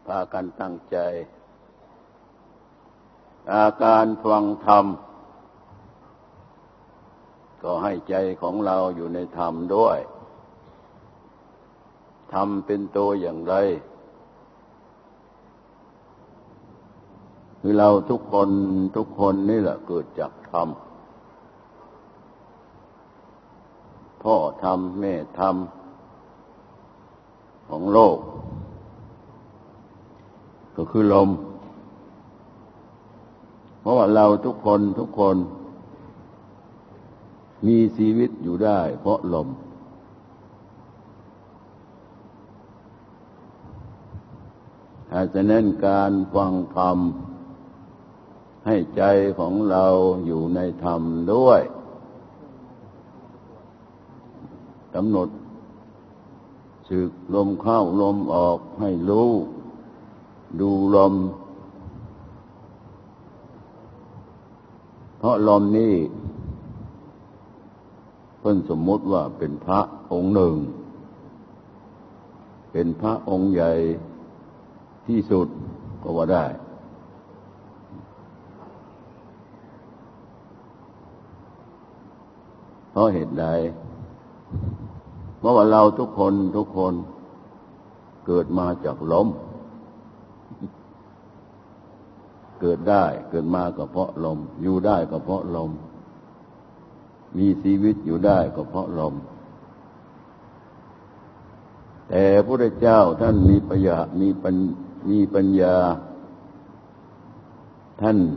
พากันตั้งใจอาการฟังธรรมก็ให้ใจของเราอยู่ในธรรมด้วยธรรมเป็นตัวอย่างไรคือเราทุกคนนี่แหละเกิดจากธรรมพ่อธรรมแม่ธรรมของโลกก็คือลมเพราะว่าเราทุกคนมีชีวิตอยู่ได้เพราะลมฉะนั้นการฟังธรรมให้ใจของเราอยู่ในธรรมด้วยกำหนดสึกลมเข้าลมออกให้รู้ดูลมเพราะลมนี้เพิ่นสมมุติว่าเป็นพระองค์หนึ่งเป็นพระองค์ใหญ่ที่สุดก็ว่าได้เพราะเหตุใดเพราะว่าเราทุกคนเกิดมาจากลมเกิดมาก็เพราะลมอยู่ได้ก็เพราะลมมีชีวิตอยู่ได้ก็เพราะลมแต่พระพุทธเจ้าท่านมีปัญญาท่าน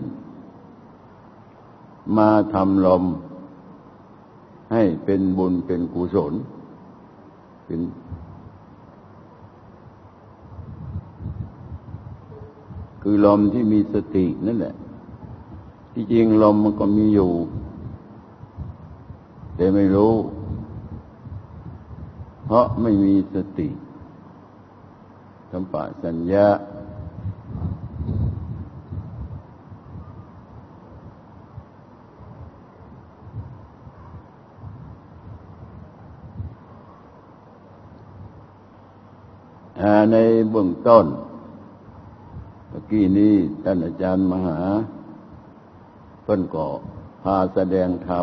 มาทำลมให้เป็นบุญเป็นกุศลคือลมที่มีสตินั่นแหละที่จริงลมมันก็มีอยู่แต่ไม่รู้เพราะไม่มีสติสัมปชัญญะในเบื้องต้นเมื่อกี้นี้ท่านอาจารย์มหาเพิ่นก็พาแสดงธรรม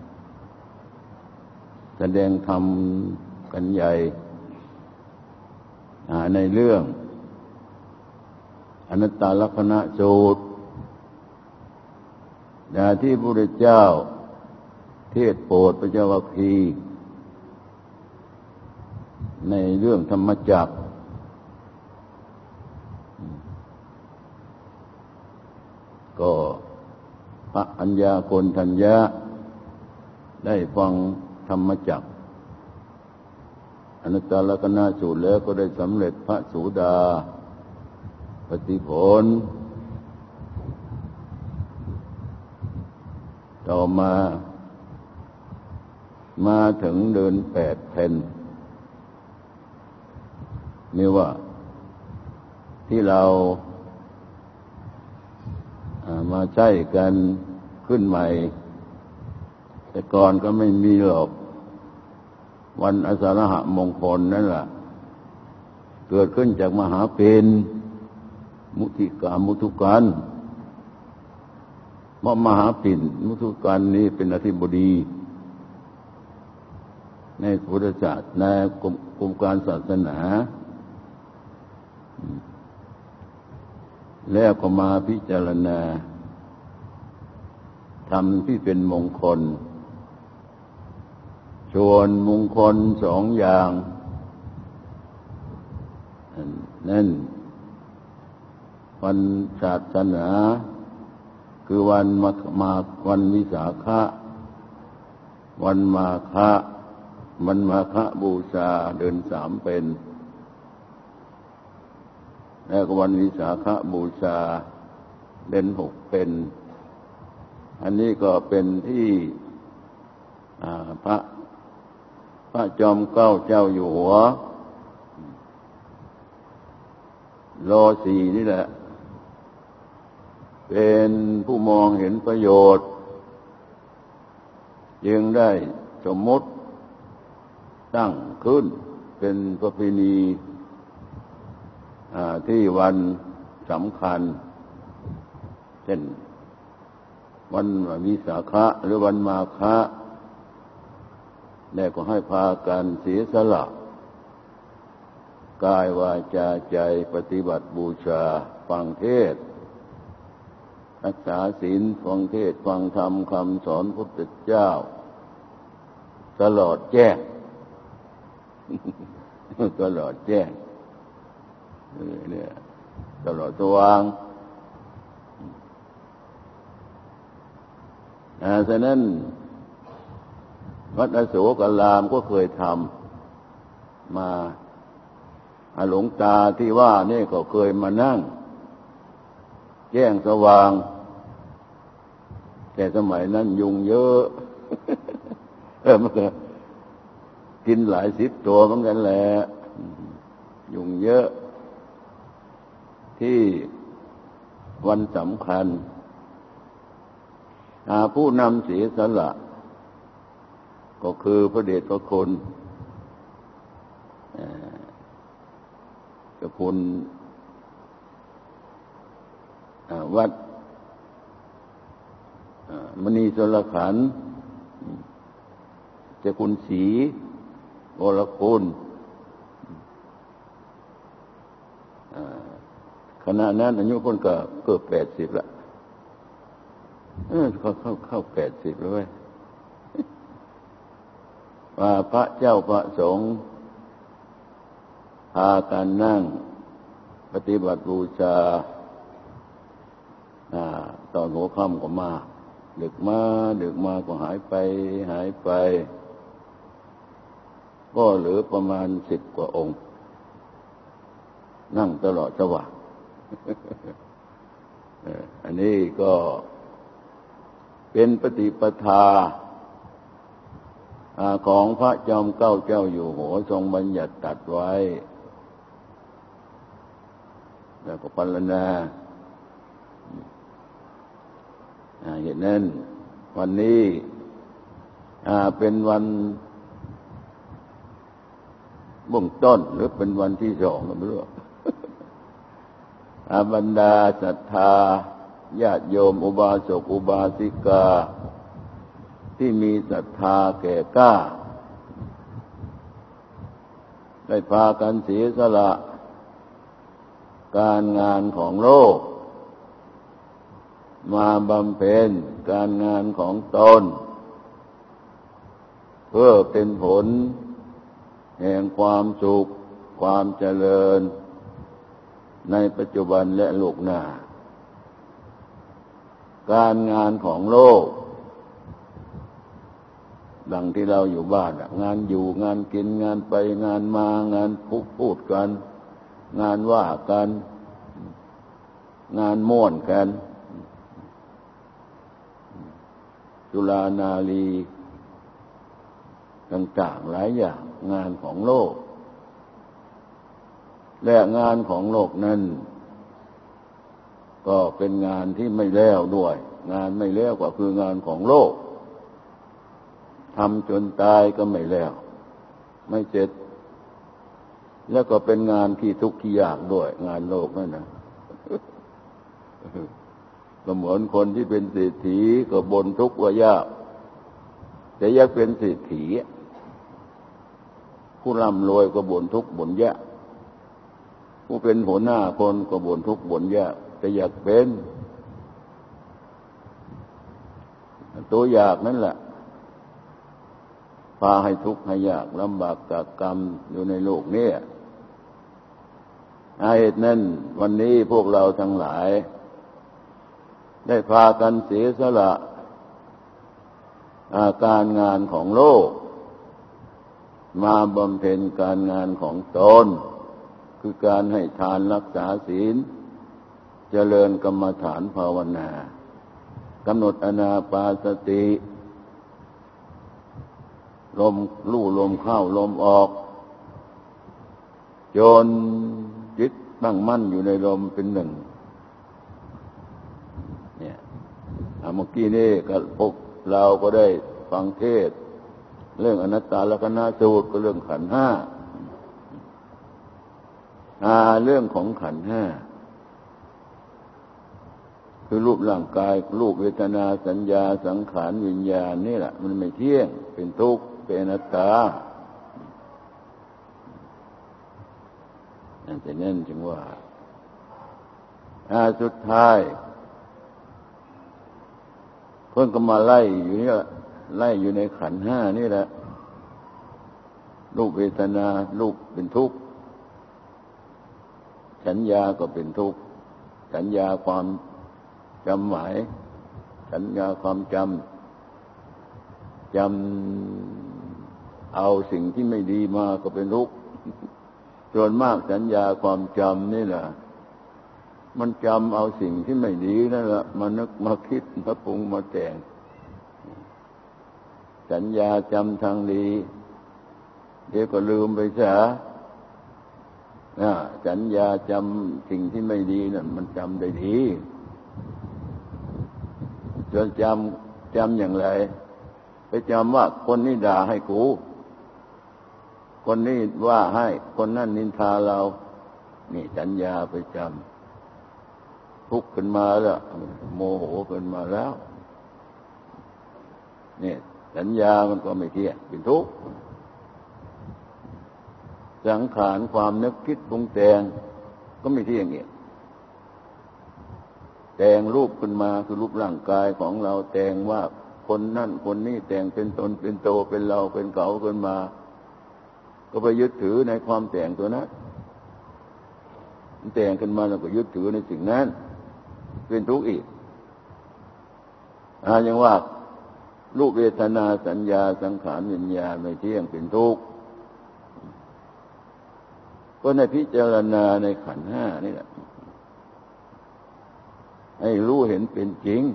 กันใหญ่ในเรื่องอนัตตลักษณสูตรที่พระพุทธเจ้าเทศน์โปรดพระเจ้าวัคคีย์ในเรื่องธรรมจักรก็พระอัญญาโกณฑัญญะได้ฟังธรรมจักรอนัตตลักษณสูตรแล้วก็ได้สำเร็จพระโสดาปัตติผลต่อมาถึงเดือน8 เพ็ญนี่ว่าที่เรามาใช้กันขึ้นใหม่แต่ก่อนก็ไม่มีหรอกวันอาสาฬหมงคลนั่นแหละเกิดขึ้นจากมหาเป็นมุทิกามุทุกันเพราะมหาปิ่นมุทุกันนี้เป็นอธิบดีในพุทธศาสนาในกรมการศาสนาแล้วก็มาพิจารณาธรรมที่เป็นมงคลส่วนมงคล2 อย่างนั่นวันศาสนาคือวันวิสาขะวันมาฆบูชาเดือน3เป็นแล้วก็วันวิสาขบูชาเดือน6เป็นอันนี้ก็เป็นที่พระจอมเกล้าเจ้าอยู่หัวร.4นี่แหละเป็นผู้มองเห็นประโยชน์จึงได้สมมติตั้งขึ้นเป็นประเพณีที่วันสำคัญเช่นวันวิสาขะหรือวันมาฆะแล้วก็ให้พากันเสียสละกายวาจาใจปฏิบัติบูชาฟังเทศน์รักษาศีลฟังเทศน์ฟังธรรมคำสอนพุทธเจ้าตลอดแจ้ง ตลอดแจ้งเนี่ยตลอดสว่างฉะนั้นวัดอโศการามก็เคยทำมาหลวงตาที่ว่านี่ก็เคยมานั่งแจ้งสว่างแต่สมัยนั้นยุงเยอะมันก็กินหลายสิบตัวเหมือนกันแหละยุงเยอะที่วันสำคัญผู้นำเสียสละก็คือพระเดชพระคุณเจ้าคุณวัดมณีชลขันธ์เจ้าคุณศรีวรคุณขณะนั้นอายุคนก็เกือบ80ละเข้า80แล้วเว้ยว่าพระเจ้าพระสงฆ์พากันนั่งปฏิบัติบูชาตอนหัวค่ำก็มาดึกมาก็หายไปก็เหลือประมาณ10 กว่าองค์นั่งตลอดสว่าง อันนี้ก็เป็นปฏิปทาของพระจอมเกล้าเจ้าอยู่หัวทรงบัญญัติตรัสไว้แล้วก็พรรณนาเหตุนั้นวันนี้เป็นวันเบื้องต้นหรือเป็นวันที่2ก็ไม่รู้ บรรดาศรัทธาญาติโยมอุบาสกอุบาสิกาที่มีศรัทธาแก่กล้าได้พากันเสียสละการงานของโลกมาบำเพ็ญการงานของตนเพื่อเป็นผลแห่งความสุขความเจริญในปัจจุบันและโลกหน้าการงานของโลกดังที่เราอยู่บ้านงานอยู่งานกินงานไปงานมางานพูดกันงานว่ากันงานม่วนกันจุฬานารีต่างๆหลายอย่างงานของโลกและงานของโลกนั้นก็เป็นงานที่ไม่แล้วด้วยงานไม่แล้วก็คืองานของโลกทำจนตายก็ไม่แล้วไม่เสร็จแล้วก็เป็นงานที่ทุกข์ที่ยากด้วยงานโลกนั่นนะก็เหมือนคนที่เป็นเศรษฐีก็บ่นทุกข์ว่ายากแต่อยากเป็นเศรษฐีผู้ร่ำรวยก็บ่นทุกข์บ่นยากผู้เป็นหัวหน้าคนก็บ่นทุกข์บ่นยากแต่อยากเป็นตัวอยากนั่นแหละพาให้ทุกข์ให้ยากลำบากกับกรรมอยู่ในโลกนี้เหตุนั้นวันนี้พวกเราทั้งหลายได้พากันเสียสละการงานของโลกมาบำเพ็ญการงานของตนคือการให้ทานรักษาศีลเจริญกรรมฐานภาวนากำหนดอานาปานสติลมลู่ลมเข้าลมออกจนจิตตั้งมั่นอยู่ในลมเป็นหนึ่งเนี่ยเมื่อกี้นี่ก็พวกเราก็ได้ฟังเทศเรื่องอนัตตลักษณสูตรก็เรื่องขันธ์ 5 เรื่องของขันธ์ห้าคือรูปร่างกายรูปเวทนาสัญญาสังขารวิญญาณนี่แหละมันไม่เที่ยงเป็นทุกข์เป็นอนัตตาแต่นั่นจึงว่าสุดท้ายเพิ่นก็มาไล่อยู่นี่แหละไล่อยู่ในขันธ์ห้านี่แหละรูปเวทนารูปเป็นทุกข์สัญญาก็เป็นทุกข์สัญญาความจำหมายสัญญาความจำเอาสิ่งที่ไม่ดีมาก็เป็นทุกข์ส่วนมากสัญญาความจำนี่แหละมันจำเอาสิ่งที่ไม่ดีนั่นแหละมานึกมาคิดมาปรุงมาแต่งสัญญาจำทางดีเดี๋ยวก็ลืมไปซะสัญญาจำสิ่งที่ไม่ดีนั่นมันจำได้ดีจนจำอย่างไรไปจำว่าคนนี้ด่าให้กูคนนี้ว่าให้คนนั้นนินทาเรานี่สัญญาไปจำทุกข์ขึ้นมาแล้วโมโหขึ้นมาแล้วนี่สัญญามันก็ไม่เที่ยงเป็นทุกข์สังขารความนึกคิดปรุงแต่งก็ไม่เที่ยงอีกแต่งรูปขึ้นมาคือรูปร่างกายของเราแต่งว่าคนนั่นคนนี้แต่งเป็นตนเป็นโตเป็นเราเป็นเขาขึ้นมาก็ไปยึดถือในความแต่งตัวนั้นแต่งขึ้นมาแล้วก็ยึดถือในสิ่งนั้นเป็นทุกข์อีกอย่างว่ารูปเวทนาสัญญาสังขารวิญญาณไม่เที่ยงเป็นทุกข์ก็ในพิจารณาในขันธ์ห้านี่แหละให้รู้เห็นเป็นจริง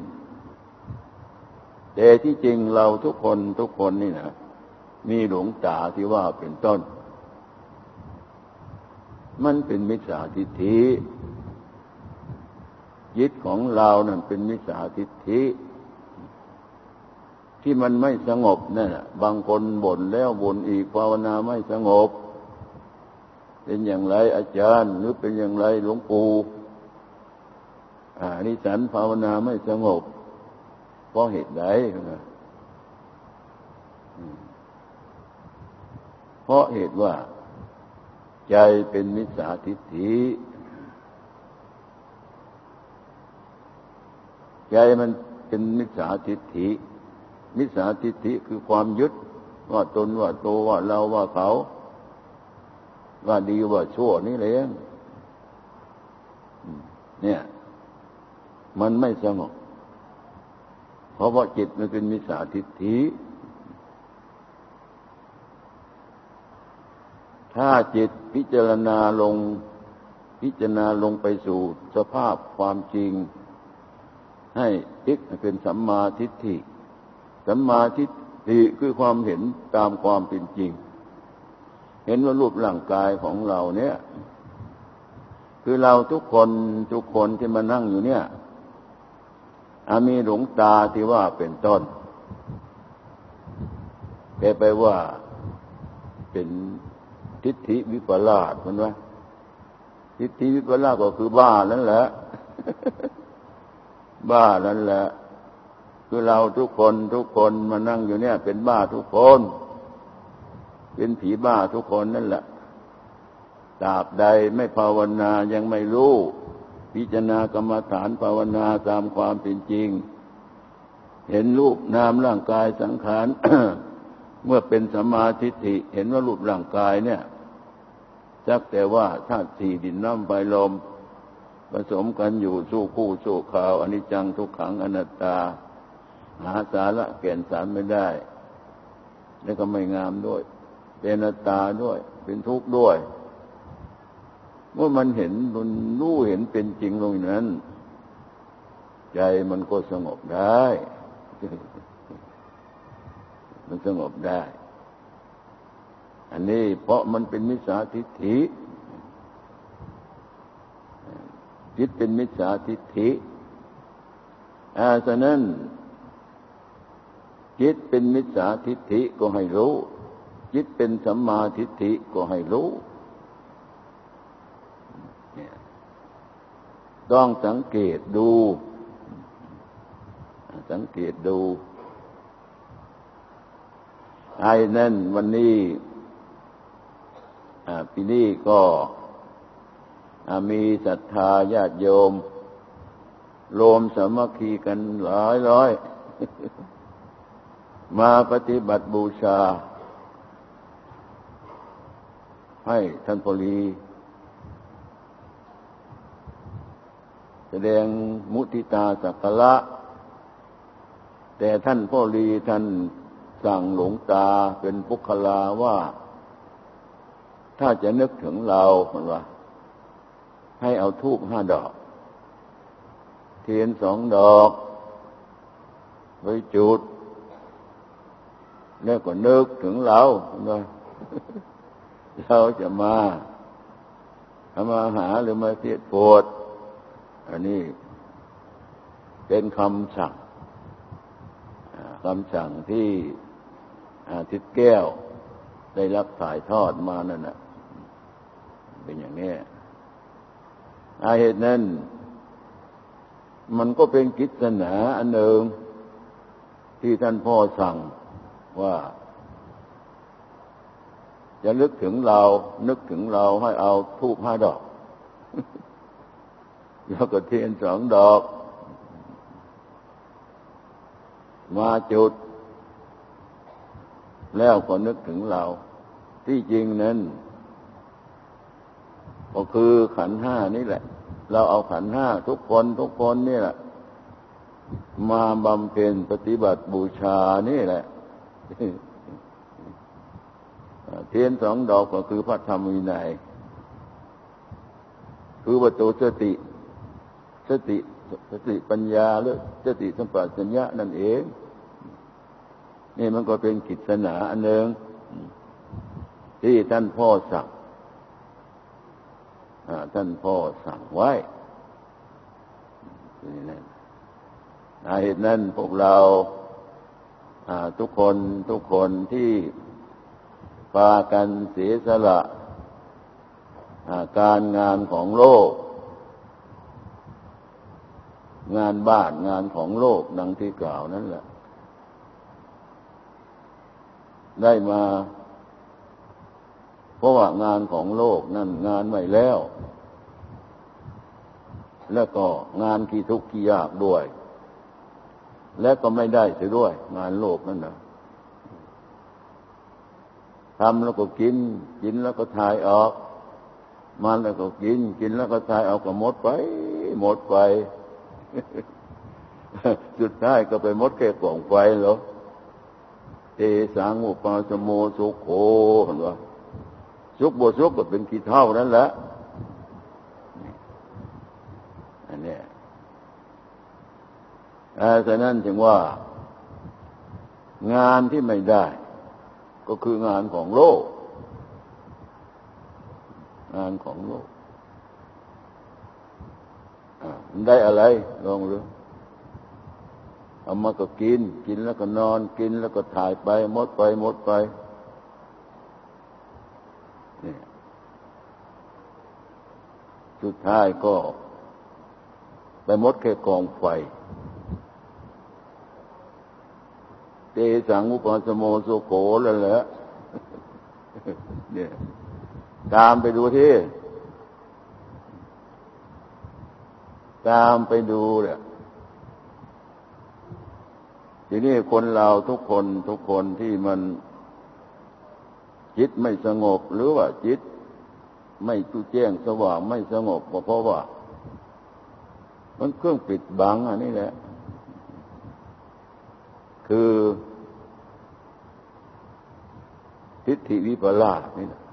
แต่ที่จริงเราทุกคนนี่นะมีหลวงตาที่ว่าเป็นต้นมันเป็นมิจฉาทิฏฐิจิตของเรานั่นเป็นมิจฉาทิฏฐิที่มันไม่สงบนั่นน่ะบางคนบ่นแล้วบ่นอีกภาวนาไม่สงบเป็นอย่างไรอาจารย์หรือเป็นอย่างไรหลวงปู่นี่ฉันภาวนาไม่สงบเพราะเหตุใดเพราะเหตุว่าใจเป็นมิจฉาทิฏฐิใจมันเป็นมิจฉาทิฏฐิมิจฉาทิฏฐิคือความยึดว่าตนว่าโตว่าเราว่าเขาว่าดีว่าชั่วนี่เลยเนี่ยมันไม่สงบเพราะว่าจิตมันเป็นมิจฉาทิฏฐิถ้าจิตพิจารณาลงไปสู่สภาพความจริงให้จิตเป็นสัมมาทิฏฐิสัมมาทิฏฐิคือความเห็นตามความเป็นจริงเห็นว่ารูปร่างกายของเราเนี่ยคือเราทุกคนที่มานั่งอยู่เนี่ยมีหลวงตาที่ว่าเป็นต้นแกไปว่าเป็นทิฏฐิวิปลาสมันว่าทิฏฐิวิปลาสก็คือบ้านั่นแหละ บ้านั่นแหละคือเราทุกคนมานั่งอยู่เนี่ยเป็นบ้าทุกคนเป็นผีบ้าทุกคนนั่นแหละตราบใดไม่ภาวนายังไม่รู้พิจารณากรรมฐานภาวนาตามความเป็นจริงเห็นรูปนามร่างกายสังขาร เมื่อเป็นสัมมาทิฏฐิเห็นว่ารูปร่างกายเนี่ยสักแต่ว่าธาตุสี่ดินน้ำไฟลมผสมกันอยู่สู้คู่สู้ข่าวอนิจจังทุกขังอนัตตาหาสาระแก่นสารไม่ได้แล้วก็ไม่งามด้วยเป็นอนัตตาด้วยเป็นทุกข์ด้วยเมื่อมันเห็นมันรู้เห็นเป็นจริงลงนั้นใจมันก็สงบได้มันสงบได้อันนี้เพราะมันเป็นมิจฉาทิฏฐิจิตเป็นมิจฉาทิฏฐิฉะนั้นจิตเป็นมิจฉาทิฏฐิก็ให้รู้จิตเป็นสัมมาทิฏฐิก็ให้รู้ต้องสังเกตดูไอ้นั่นวันนี้ปีนี้ก็มีศรัทธาญาติโยมรวมสามัคคีกันหลายร้อยมาปฏิบัติบูชาให้ท่านพ่อลีแสดงมุทิตาสักการะแต่ท่านพ่อลีท่านสั่งหลวงตาเป็นปุคลาว่าถ้าจะนึกถึงเราคนว่าให้เอาธูป5 ดอกเทียน2 ดอกไว้จุดแล้วก็นึกถึงเราคนว่าเราจะมาทำอาหารหรือมาเทศโปรดอันนี้เป็นคำสั่งที่ทิศแก้วได้รับถ่ายทอดมานั่นน่ะเป็นอย่างนี้เหตุนั้นมันก็เป็นกิจนาอันหนึ่งที่ท่านพ่อสั่งว่าจะนึกถึงเราให้เอาธูป5 ดอกแล้วก็เทียน2 ดอกมาจุดแล้วก็นึกถึงเราที่จริงนั้นก็คือขันธ์5นี่แหละเราเอาขันธ์5ทุกคนนี่แหละมาบำเพ็ญปฏิบัติบูชานี่แหละเทียน2 ดอกก็คือพระธรรมวินัยคือวัตถุสติปัญญาหรือสติสัมปชัญญะนั่นเองนี่มันก็เป็นกิจนาอันหนึ่งที่ท่านพ่อสั่งไว้เหตุนั้นพวกเราทุกคนที่พากันเสียสละการงานของโลกงานบ้านงานของโลกดังที่กล่าวนั่นแหละได้มาเพราะว่างานของโลกนั่นงานไม่แล้วแล้วก็งานขี้ทุกข์ขี้ยากด้วยและก็ไม่ได้เสียด้วยงานโลกนั่นนะทำแล้วก็กินแล้วก็ถ่ายออกมันแล้วก็กินแล้วก็ถ่ายออกก็หมดไปสุดท้ายก็ไปหมดแค่กล่องไฟเหรอเตสังอุปาสโมสุโขเห็นว่าสุขบ่สุขก็เป็นขี้เถ้านั่นแหละอันนี้ฉะนั้นจึงว่างานที่ไม่ได้ก็คืองานของโลกมันได้อะไรลองดูเอามาก็กินแล้วก็นอนกินแล้วก็ถ่ายไปหมดไปนี่สุดท้ายก็ไปหมดแค่กองไฟเตสังอุปาสโมสุโขแล้วแหละเนี่ยตามไปดูเนี่ยทีนี้คนเราทุกคนที่มันจิตไม่สงบหรือว่าจิตไม่ตู้แจ้งสว่างไม่สงบเพราะว่ามันเครื่องปิดบังอันนี้แหละคือทิฏฐิวิปลาสนี่นะ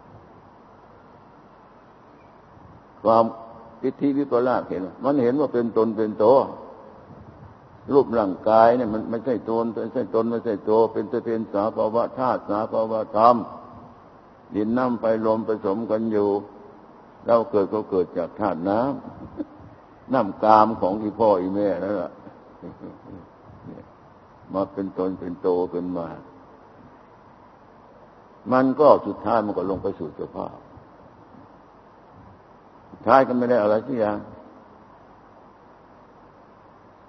ความทิฏฐิวิปลาสมันเห็นว่าเป็นตนเป็นตัวรูปร่างกายเนี่ยมันไม่ใช่ตนไม่ใช่ตัวเป็นแต่เป็นสภาวะธาตุสภาวะธรรมดินน้ำไฟลมผสมกันอยู่เราเกิดก็เกิดจากธาตุน้ำกามของอีพ่ออีแม่นั่นแหละมาเป็นตนเป็นโตขึ้นมามันก็สุดท้ายมันก็ลงไปสู่สภาพสุดท้ายก็ไม่ได้อะไรสักอย่าง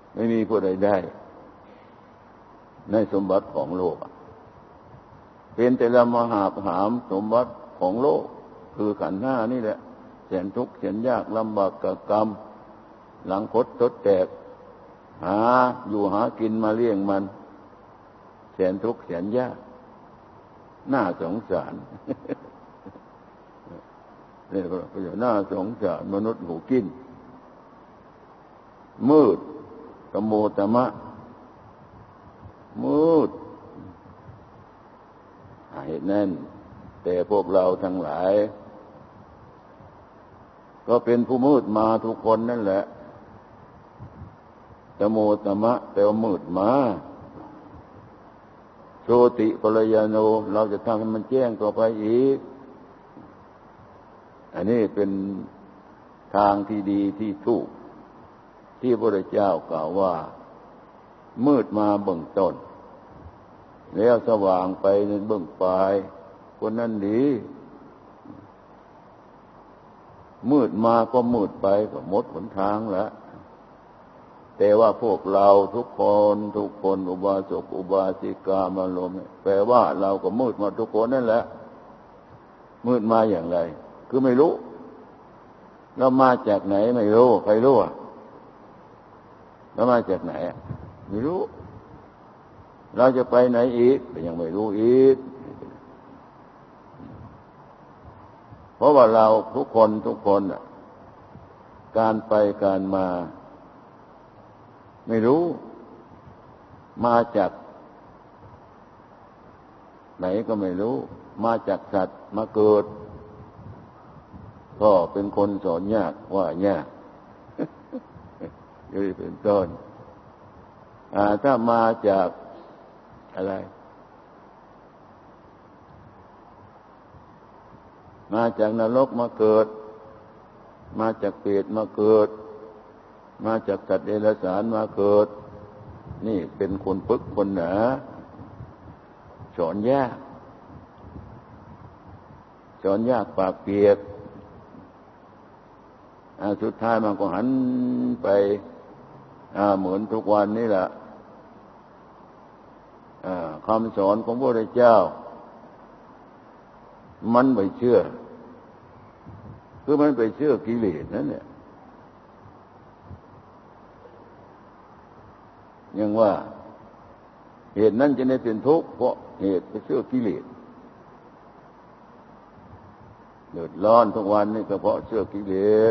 ไม่มีผู้ใดได้ในสมบัติของโลกเป็นแต่ละมหาหามสมบัติของโลกคือขันธ์ห้านี่แหละแสนทุกข์แสนยากลำบากกับกรรมหลังคดทดแตกหาอยู่หากินมาเลี้ยงมันแสนทุกข์แสนยากน่าสงสารนี่ก็น่าสงสารมนุษย์หูกินมืดกโมตมะมืดเหตุนั้นแต่พวกเราทั้งหลายก็เป็นผู้มืดมาทุกคนนั่นแหละกโมตมะแปลว่ามืดมาโชติปรยโนเราจะทำให้มันแจ้งต่อไปอีกอันนี้เป็นทางที่ดีที่ถูกที่พระพุทธเจ้ากล่าวว่ามืดมาเบื้องต้นแล้วสว่างไปในเบื้องปลายคนนั้นดีมืดมาก็มืดไปก็หมดหนทางแล้วแต่ว่าพวกเราทุกคนอุบาสกอุบาสิกามาลมแปลว่าเราก็มืดมาทุกคนนั่นแหละมืดมาอย่างไรคือไม่รู้เรามาจากไหนไม่รู้ใครรู้เรามาจากไหนไม่รู้เราจะไปไหนอีกก็ยังไม่รู้อีกเพราะว่าเราทุกคนการไปการมาไม่รู้มาจากไหนก็ไม่รู้มาจากสัตว์มาเกิดก็เป็นคนสอนยากว่ายากนี่เป็นต้นถ้ามาจากอะไรมาจากนรกมาเกิดมาจากเปรตมาเกิดมาจากสัตว์เดรัจฉานมาเกิดนี่เป็นคนปึกคนหนาสอนยากปากเปียกสุดท้ายมันก็หันไปเหมือนทุกวันนี่แหละคำสอนของพระพุทธเจ้ามันไม่เชื่อคือมันไปเชื่อกิเลสนั่นแหละยังว่าเหตุนั้นจะได้เป็นทุกข์เพราะเหตุไปเชื่อกิเลสเดือดร้อนทุกวันนี่ก็เพราะเชื่อกิเลส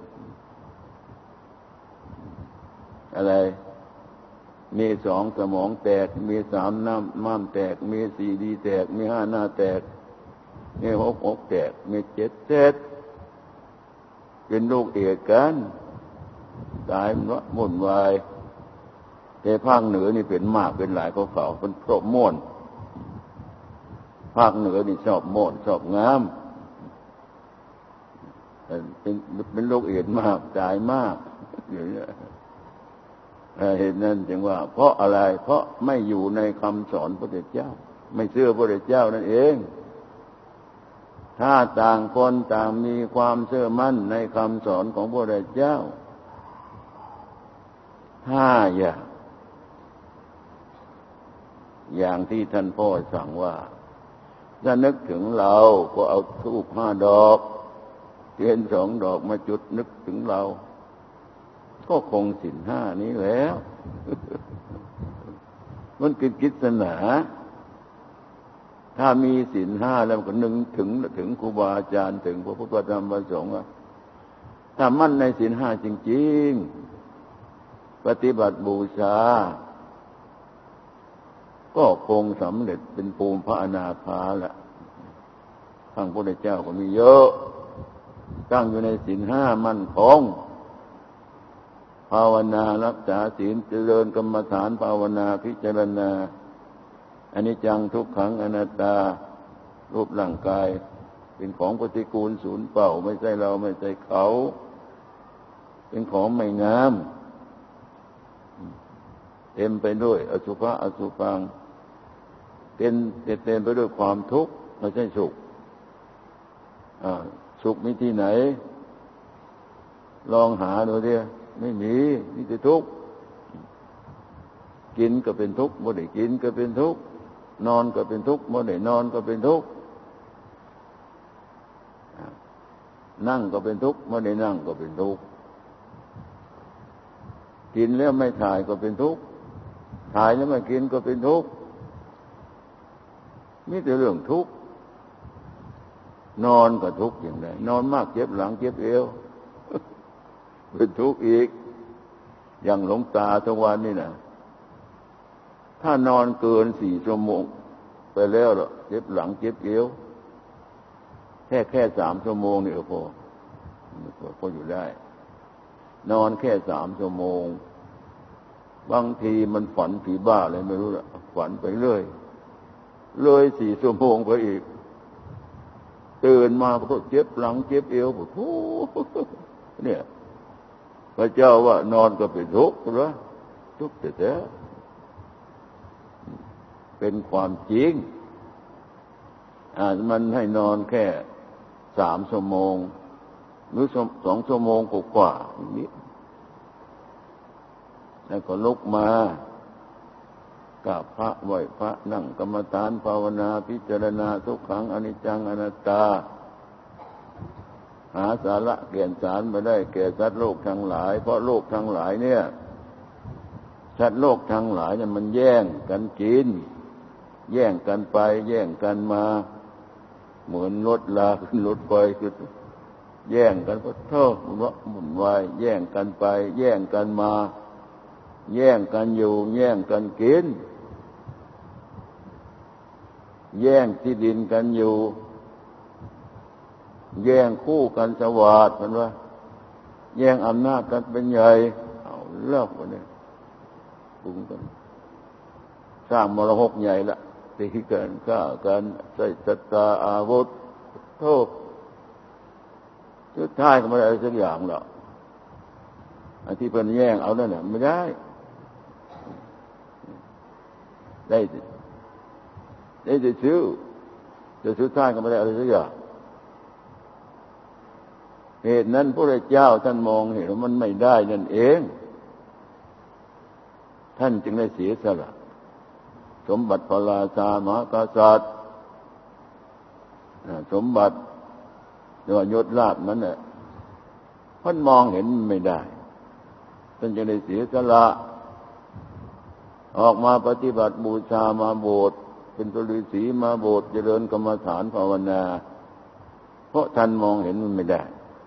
อะไรมี2สมองแตกมี3ม้ามแตกมี4ดีแตกมี5หน้าแตกมี6อกแตกมี7เจ็ดเป็นโรคเอดส์กันตายวุ่นวายแต่ภาคเหนือนี่เป็นมากเป็นหลายเขาเป็นครบม่วนภาคเหนือนี่ชอบม่วนชอบงามเป็นโรคเอดส์มากตายมากอย่างนี้เหตุนั้นจึงว่าเพราะอะไรเพราะไม่อยู่ในคำสอนพระพุทธเจ้าไม่เชื่อพระพุทธเจ้านั่นเองถ้าต่างคนต่างมีความเชื่อมั่นในคำสอนของพระพุทธเจ้าอย่างที่ท่านพ่อสั่งว่าถ้านึกถึงเราก็เอาธูป5 ดอกเทียน2 ดอกมาจุดนึกถึงเราก็คงศีล 5นี้แล้วมันคือกิจนาถ้ามีศีล 5แล้วก็นึกถึงครูบาอาจารย์ถึงพระพุทธธรรมประสงค์ถ้ามั่นในศีล 5จริงๆปฏิบัติบูชาก็คงสำเร็จเป็นภูมิพระอนาคาแหละทางพระพุทธเจ้าก็มีเยอะตั้งอยู่ในศีล 5มั่นคงภาวนารักษาศีลเจริญกรรมฐานภาวนาพิจารณาอนิจจังทุกขังอนัตตารูปร่างกายเป็นของปฏิกูลสูญเปล่าไม่ใช่เราไม่ใช่เขาเป็นของไม่งามเต็มไปด้วยอสุภะอสุภังเต็มไปด้วยความทุกข์ไม่ใช่สุขสุขมีที่ไหนลองหาดูดิไม่มีแต่ทุกข์กินก็เป็นทุกข์บ่ได้กินก็เป็นทุกข์นอนก็เป็นทุกข์บ่ได้นอนก็เป็นทุกข์นั่งก็เป็นทุกข์บ่ได้นั่งก็เป็นทุกข์กินแล้วไม่ถ่ายก็เป็นทุกข์ถ่ายแล้วไม่กินก็เป็นทุกข์มีแต่เรื่องทุกข์นอนก็ทุกข์อย่างไรนอนมากเจ็บหลังเจ็บเอวเป็นทุกข์อีกอย่างหลวงตาทุกวันนี่นะถ้านอนเกิน4 ชั่วโมงไปแล้วเจ็บหลังเจ็บเอวแค่3 ชั่วโมงนี่ก็พออยู่ได้นอนแค่3 ชั่วโมงบางทีมันฝันผีบ้าอะไรไม่รู้ละฝันไปเรื่อยเลย4 ชั่วโมงไปอีกตื่นมาก็เจ็บหลังเจ็บเอวโอ้โหเนี่ยพระเจ้าว่านอนก็เป็นทุกข์เหรอทุกข์แต่เป็นความจริงมันให้นอนแค่3 ชั่วโมงหรือ2 ชั่วโมงกว่าๆนี้แล้วก็ลุกมากราบพระไหว้พระนั่งกรรมฐานภาวนาพิจารณาทุกขังอนิจจังอนัตตาหาสาระแก่นสารมาได้แก่สัตว์โลกทั้งหลายเพราะโลกทั้งหลายเนี่ยสัตว์โลกทั้งหลายเนี่ยมันแย่งกันกินแย่งกันไปแย่งกันมาเหมือนรถลาขึ้นรถไฟคือแย่งกันก็เท่าหมุนวายแย่งกันไปแย่งกันมาแย่งกันอยู่แย่งกันกินแย่งที่ดินกันอยู่แย่งคู่กันสวัสดิ์มันว่าแย่งอำนาจกันเป็นใหญ่เอาเลิกวันนี้ปรุงกันสร้างมรดกใหญ่ละตีกันฆ่ากันใช้ศรัทธาอาวุธโทษสุดท้ายก็ไม่ได้สักอย่างหรอกอันที่เพิ่นแย่งเอานั่นน่ะไม่ได้จะซื้อแต่สุดท้ายก็ไม่ได้อะไรสักอย่างเหตุนั้นพระเจ้าท่านมองเห็นว่ามันไม่ได้นั่นเองท่านจึงได้เสียสละสมบัติพระราชามหากษัตริย์สมบัติหรือว่ายศลาภนั้นน่ะท่านมองเห็นไม่ได้ท่านจึงได้เสียสละออกมาปฏิบัติบูชามาโบสถ์เป็นฤาษีมาโบสถ์เจริญกรรมฐานภาวนาเพราะท่านมองเห็นมันไม่ได้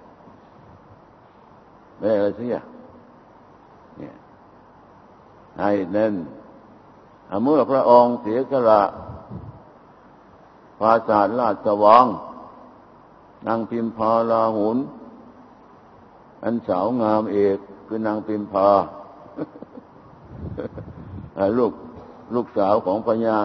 อะไรสิเนี่ยให้นั่นเมื่อพระองค์เสียสละปราสาทราชวังนางพิมพาลาหุนอันสาวงามเอกคือนางพิมพาลูกสาวของพญา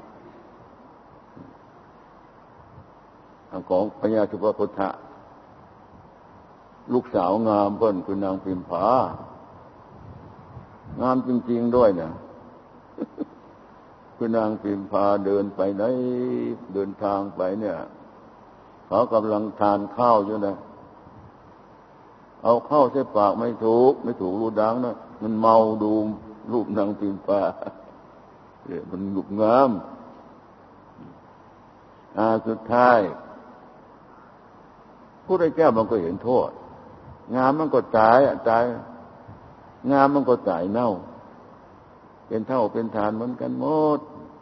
สุภพุทธะลูกสาวงามเพิ่นคือนางพิมพางามจริงๆด้วยนะคือนางพิมพาเดินไปไหนเดินทางไปเนี่ยเขากำลังทานข้าวอยู่นะเอาข้าวใส่ปากไม่ถูกรูดังนะมันเมาดูรูปนางพิมพามันรูปงามสุดท้ายพระเจ้ามันก็เห็นโทษงามมันก็ตายงามมันก็ตายเน่าเป็นเท่าเป็นฐานเหมือนกันหมด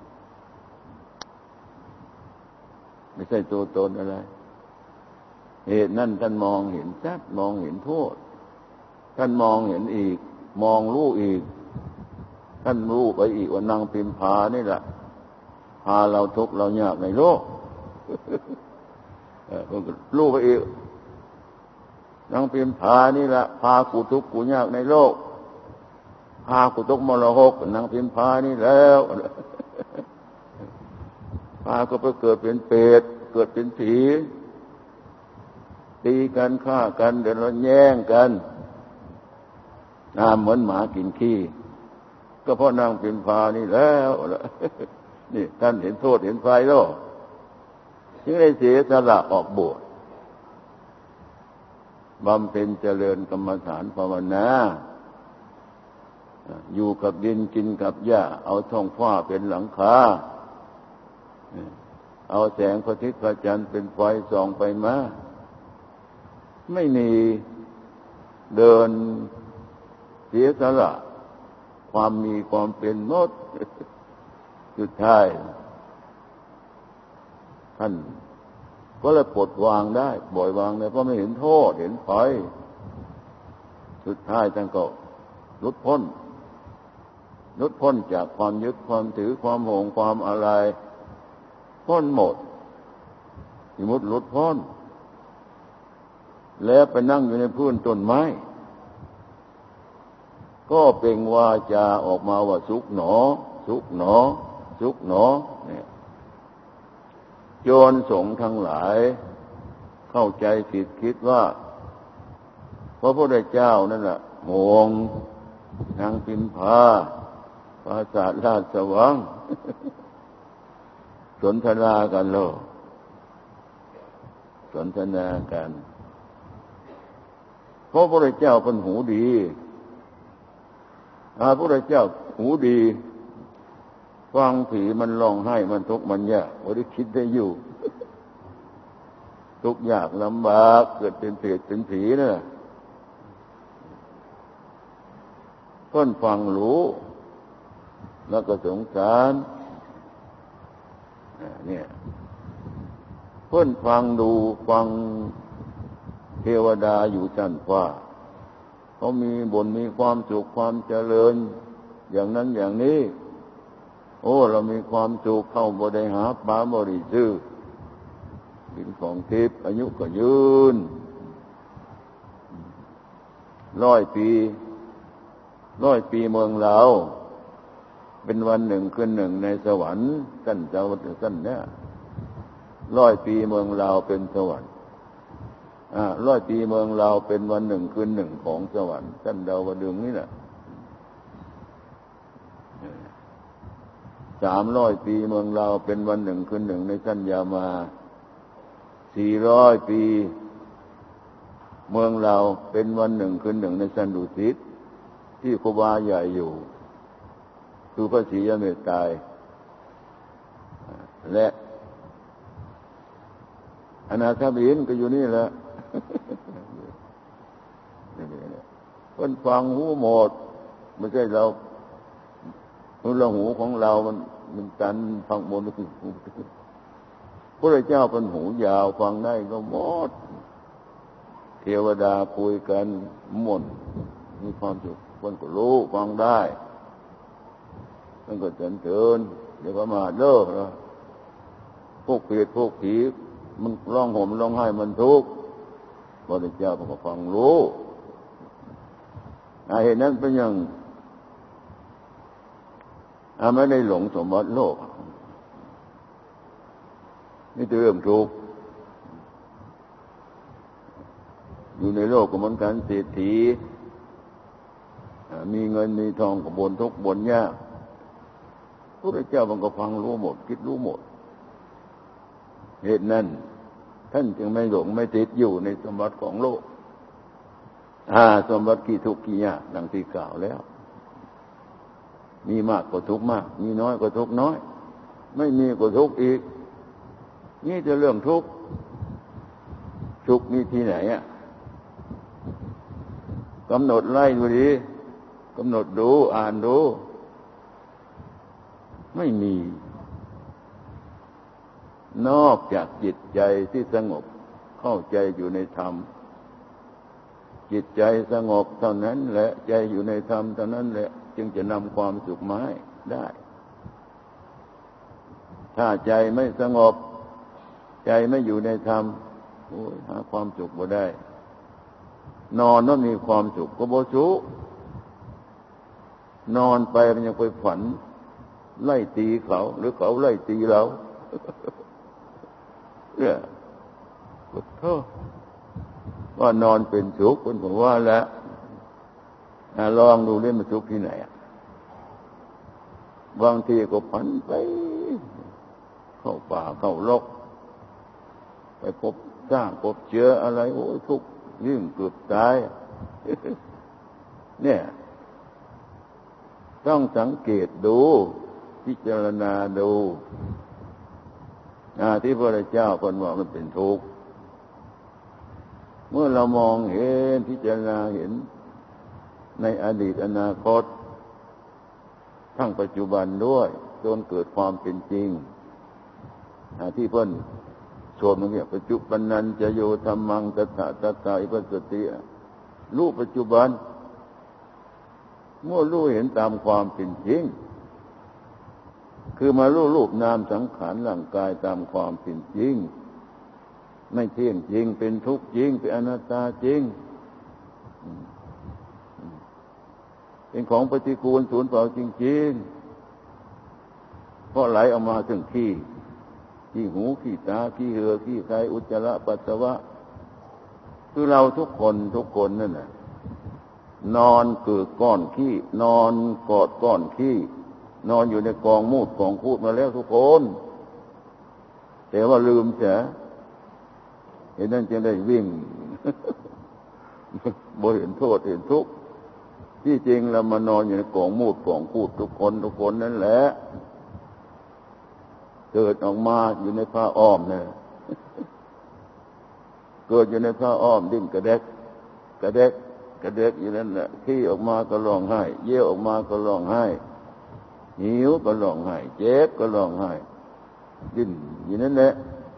ไม่ใช่ตัวตนอะไรเหตุนั้นท่านมองเห็นชัดมองเห็นโทษท่านมองเห็นอีกมองรู้อีกท่านรู้ไปอีกว่านางพิมพานี่แหละพาเราทุกข์เรายากในโลกรู้ไปอีกนางพิมพานี่แหละพากูทุกข์กูยากในโลกพากูทุกข์มรหกนางพิมพานี่แล้วพาก็ไปเกิดเป็นเปรตเกิดเป็นผีตีกันฆ่ากันเดินรถแย่งกันเหมือนหมากินขี้ก็เพราะนางพิมพานี่แล้วนี่ท่านเห็นโทษเห็นไฟแล้วจึงได้เสียสละออกบวชบำเพ็ญเจริญกรรมฐานภาวนาอยู่กับดินกินกับหญ้าเอาท้องฟ้าเป็นหลังคาเอาแสงพระอาทิตย์พระจันทร์เป็นไฟส่องไปมาไม่มีเดินเสียสละความมีความเป็นหมดสุดท้ายท่านก็เลยปลดวางได้ปล่อยวางได้เพราะไม่เห็นโทษเห็นภัยสุดท้ายท่านก็หลุดพ้นจากความยึดความถือความหวงความอะไรพ้นหมดสมมุติหลุดพ้นแล้วไปนั่งอยู่ในพื้นต้นไม้ก็เปล่งวาจาออกมาว่าสุขหนอสุขหนอสุขหนอเนี่ยโยนสงฆ์ทั้งหลายเข้าใจผิดคิดว่าพระพุทธเจ้านั่นแหละห่วงนางพิมพาปราสาทราชสวังสนทนากันโลกสนทนากันเพราะพระพุทธเจ้าเป็นหูดีพระพุทธเจ้าหูดีฟังผีมันร้องไห้มันทุกข์มันยากว่าได้คิดได้อยู่ทุกข์ยากลำบากเกิดเป็นเปรตเป็นผีนะเพิ่นฟังรู้แล้วก็สงสารเนี่ยเพิ่นฟังดูฟังเทวดาอยู่ชั้นฟ้าเขามีบุญมีความสุขความเจริญอย่างนั้นอย่างนี้โอ้เรามีความสุขเข้าบ่ได้หาปลาบ่ได้ซื้อกินของทิพย์อายุก็ยืน100 ปีเมืองเราเป็นวันหนึ่งคืนหนึ่งในสวรรค์ท่านเจ้าท่านเนี่ย100 ปีเมืองเราเป็นสวรรค์100 ปีเมืองเราเป็นวันหนึ่งคืนหนึ่งของสวรรค์ท่านดาวดึงนี่แหละ300 ปีเมืองเราเป็นวันหนึ่งคืนหนึ่งในชั้นยามา400 ปีเมืองเราเป็นวันหนึ่งคืนหนึ่งในชั้นดุสิตที่ครูบาใหญ่อยู่คือพระศรีอเมตไตรและอนาถบิณฑิกก็อยู่นี่แหละเพิ่นฟังหูหมดไม่ใช่เราหูของเรามันตันฟังหมดพระพุทธเจ้าเป็นหูยาวฟังได้ก็หมดเทวดาคุยกันหมดมีความสุขคนก็รู้ฟังได้มันก็เถินเดี๋ยวก็มาเลิกแล้วพวกเปรตพวกผีมันร้องห่มร้องไห้มันทุกข์พระพุทธเจ้าก็ฟังรู้เหตุนั้นเป็นอย่างไม่ได้หลงสมบัติโลกนี่เรื่องทุกข์อยู่ในโลกก็เหมือนกันเศรษฐีมีเงินมีทองก็บ่นทุกข์บ่นยากพระพุทธเจ้ามันก็ฟังรู้หมดคิดรู้หมดเหตุนั้นท่านจึงไม่หลงไม่ติดอยู่ในสมบัติของโลกสมบัติกี่ทุกข์กี่ยากดังที่กล่าวแล้วมีมากก็ทุกข์มากมีน้อยก็ทุกข์น้อยไม่มีก็ทุกข์อีกนี่จะเรื่องทุกข์ทุกข์มีที่ไหนกำหนดไล่ดูดิกำหนดดูอ่านดูไม่มีนอกจากจิตใจที่สงบเข้าใจอยู่ในธรรมจิตใจสงบเท่านั้นแหละใจอยู่ในธรรมเท่านั้นแหละจึงจะนำความสุขมาให้ได้ถ้าใจไม่สงบใจไม่อยู่ในธรรมหาความสุขบ่ได้นอนแล้วมีความสุขก็บ่สุขนอนไปมันยังไปฝันไล่ตีเขาหรือเขาไล่ตีเราเนี่ยขอโทษว่านอนเป็นสุขคนผมว่าแล้วลองดูเล่นมันสุขที่ไหนบางทีก็ฝันไปเข้าป่าเข้ารกไปพบสร้างพบเจออะไรโอ้ทุกข์ยิ่งเกือบตายเนี่ยต้องสังเกตดูพิจารณาดูที่พระพุทธเจ้าคนว่ามันเป็นทุกข์เมื่อเรามองเห็นพิจารณาเห็นในอดีตอนาคตทั้งปัจจุบันด้วยจนเกิดความเป็นจริงที่เพิ่นสวดมันเนี่ยปัจจุบันนั้นจะโยธัมมังตถาตถาอิปัสสติรู้ปัจจุบันเมื่อรู้เห็นตามความเป็นจริงคือมารู้รูปนามสังขารร่างกายตามความเป็นจริงไม่เที่ยงจริงเป็นทุกข์จริงเป็นอนัตตาจริงเป็นของปฏิกูลสูญเปล่าจริงๆเพราะไหลออกมาถึงขี้หูขี้ตาขี้เหงื่อขี้ไขอุจจาระปัสสาวะคือเราทุกคนนั่นน่ะนอนเกิดก้อนขี้นอนกอดก้อนขี้นอนอยู่ในกองมูดกองคูดมาแล้วทุกคนแต่ว่าลืมเสียเห็นนั่นจึงได้วิ่ง บ่เห็นโทษเห็นทุกข์ที่จริงเรามานอนอยู่ในกองมูดกองคูดทุกคนนั่นแหละเกิดออกมาอยู่ในผ้าอ้อมเนี่ยเกิดอยู่ในผ้าอ้อมดิ้นกระเดกอยู่นั่นแหละขี้ออกมาก็ร้องไห้เยี่ยวออกมาก็ร้องไห้หิวก็ร้องไห้เจ็บก็ร้องไห้ดิ้นอยู่นั่นแหละ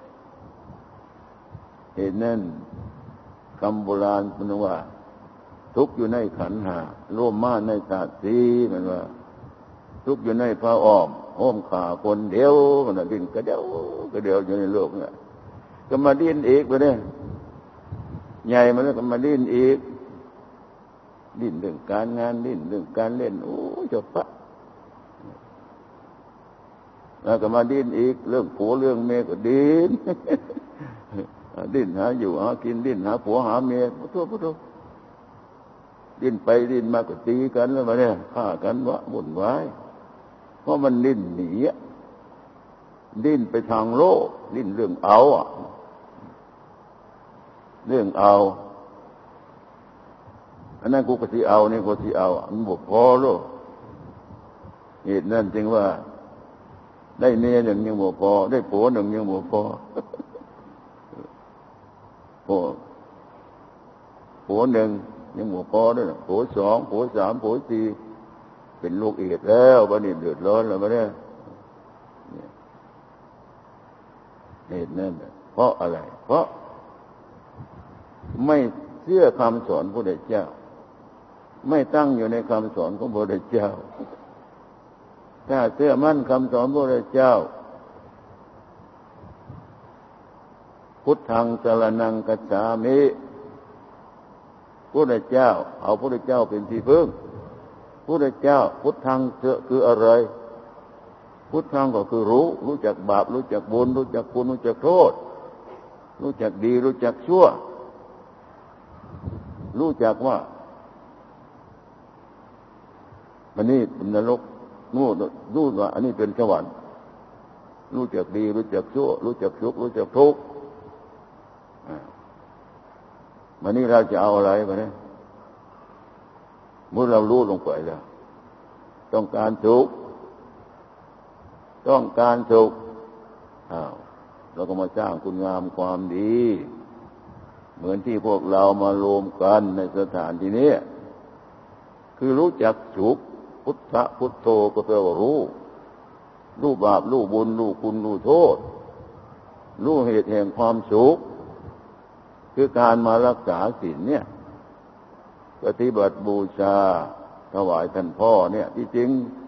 เหตุนั้นคำโบราณมันว่าทุกข์อยู่ในขันธ์ห้าร่วมมาในธาตุสี่มันว่าทุกข์อยู่ในผ้าอ้อมห้มขาคนเดียวมันดิ้นกระเดียวอยู่ในโลกนี่ก็มาดิ้นอีกไปเนี่ยใหญ่มาแล้วก็มาดิ้นอีกดิ้นเรื่องการงานดิ้นเรื่องการเล่นโอ้จบปะแล้วก็มาดิ้นอีกเรื่องผัวเรื่องเมียก็ดิ้น ดิ้นหาอยู่หากินดิ้นหาผัวหาเมียพุทโธดิ้นไปดิ้นมาก็ตีกันแล้วมาเนี่ยฆ่ากันวะวุ่นวายเพราะมันดิ้นหนีดิ้นไปทางโลกดิ้นเรื่องเอาเรื่องเอาอันนั้นกูก็สิเอานี่กูสิเอามันบ่พอโลกเหตุนั้นจึงว่าได้เมียหนึ่งยังบ่พอได้ผัวหนึ่งยังบ่พอผัวหนึ่งยังบ่พอด้วยผัวสองผัวสามผัวสี่เป็นลูกเอดแล้วบัดนี้เดือดร้อนแล้วบัดนี้เหตุนั้นเพราะอะไรเพราะไม่เชื่อคำสอนพระพุทธเจ้าไม่ตั้งอยู่ในคำสอนของพระพุทธเจ้าถ้าเชื่อมั่นคำสอนพระพุทธเจ้าพุทธังสรณังคัจฉามิพระพุทธเจ้าเอาพระพุทธเจ้าเป็นที่พึ่งพระพุทธเจ้าพุทธังคืออะไรพุทธังก็คือรู้จักบาปรู้จักบุญรู้จักคุณรู้จักโทษรู้จักดีรู้จักชั่วรู้จักว่ามันนี่เป็นนรกรู้ว่าอันนี้เป็นสวรรค์รู้จักดีรู้จักชั่วรู้จักสุขรู้จักทุกข์มันนี่เราจะเอาอะไรมาเนี่ยเมื่อเรารู้ลงไปแล้วต้องการสุขเราก็มาสร้างคุณงามความดีเหมือนที่พวกเรามารวมกันในสถานที่นี้คือรู้จักสุขพุทธะพุทโธก็แปลว่ารู้บาปรู้บุญรู้คุณรู้โทษรู้เหตุแห่งความสุขคือการมารักษาศีลเนี่ยปฏิบัติบูชาถวายท่านพ่อเนี่ยที่จริง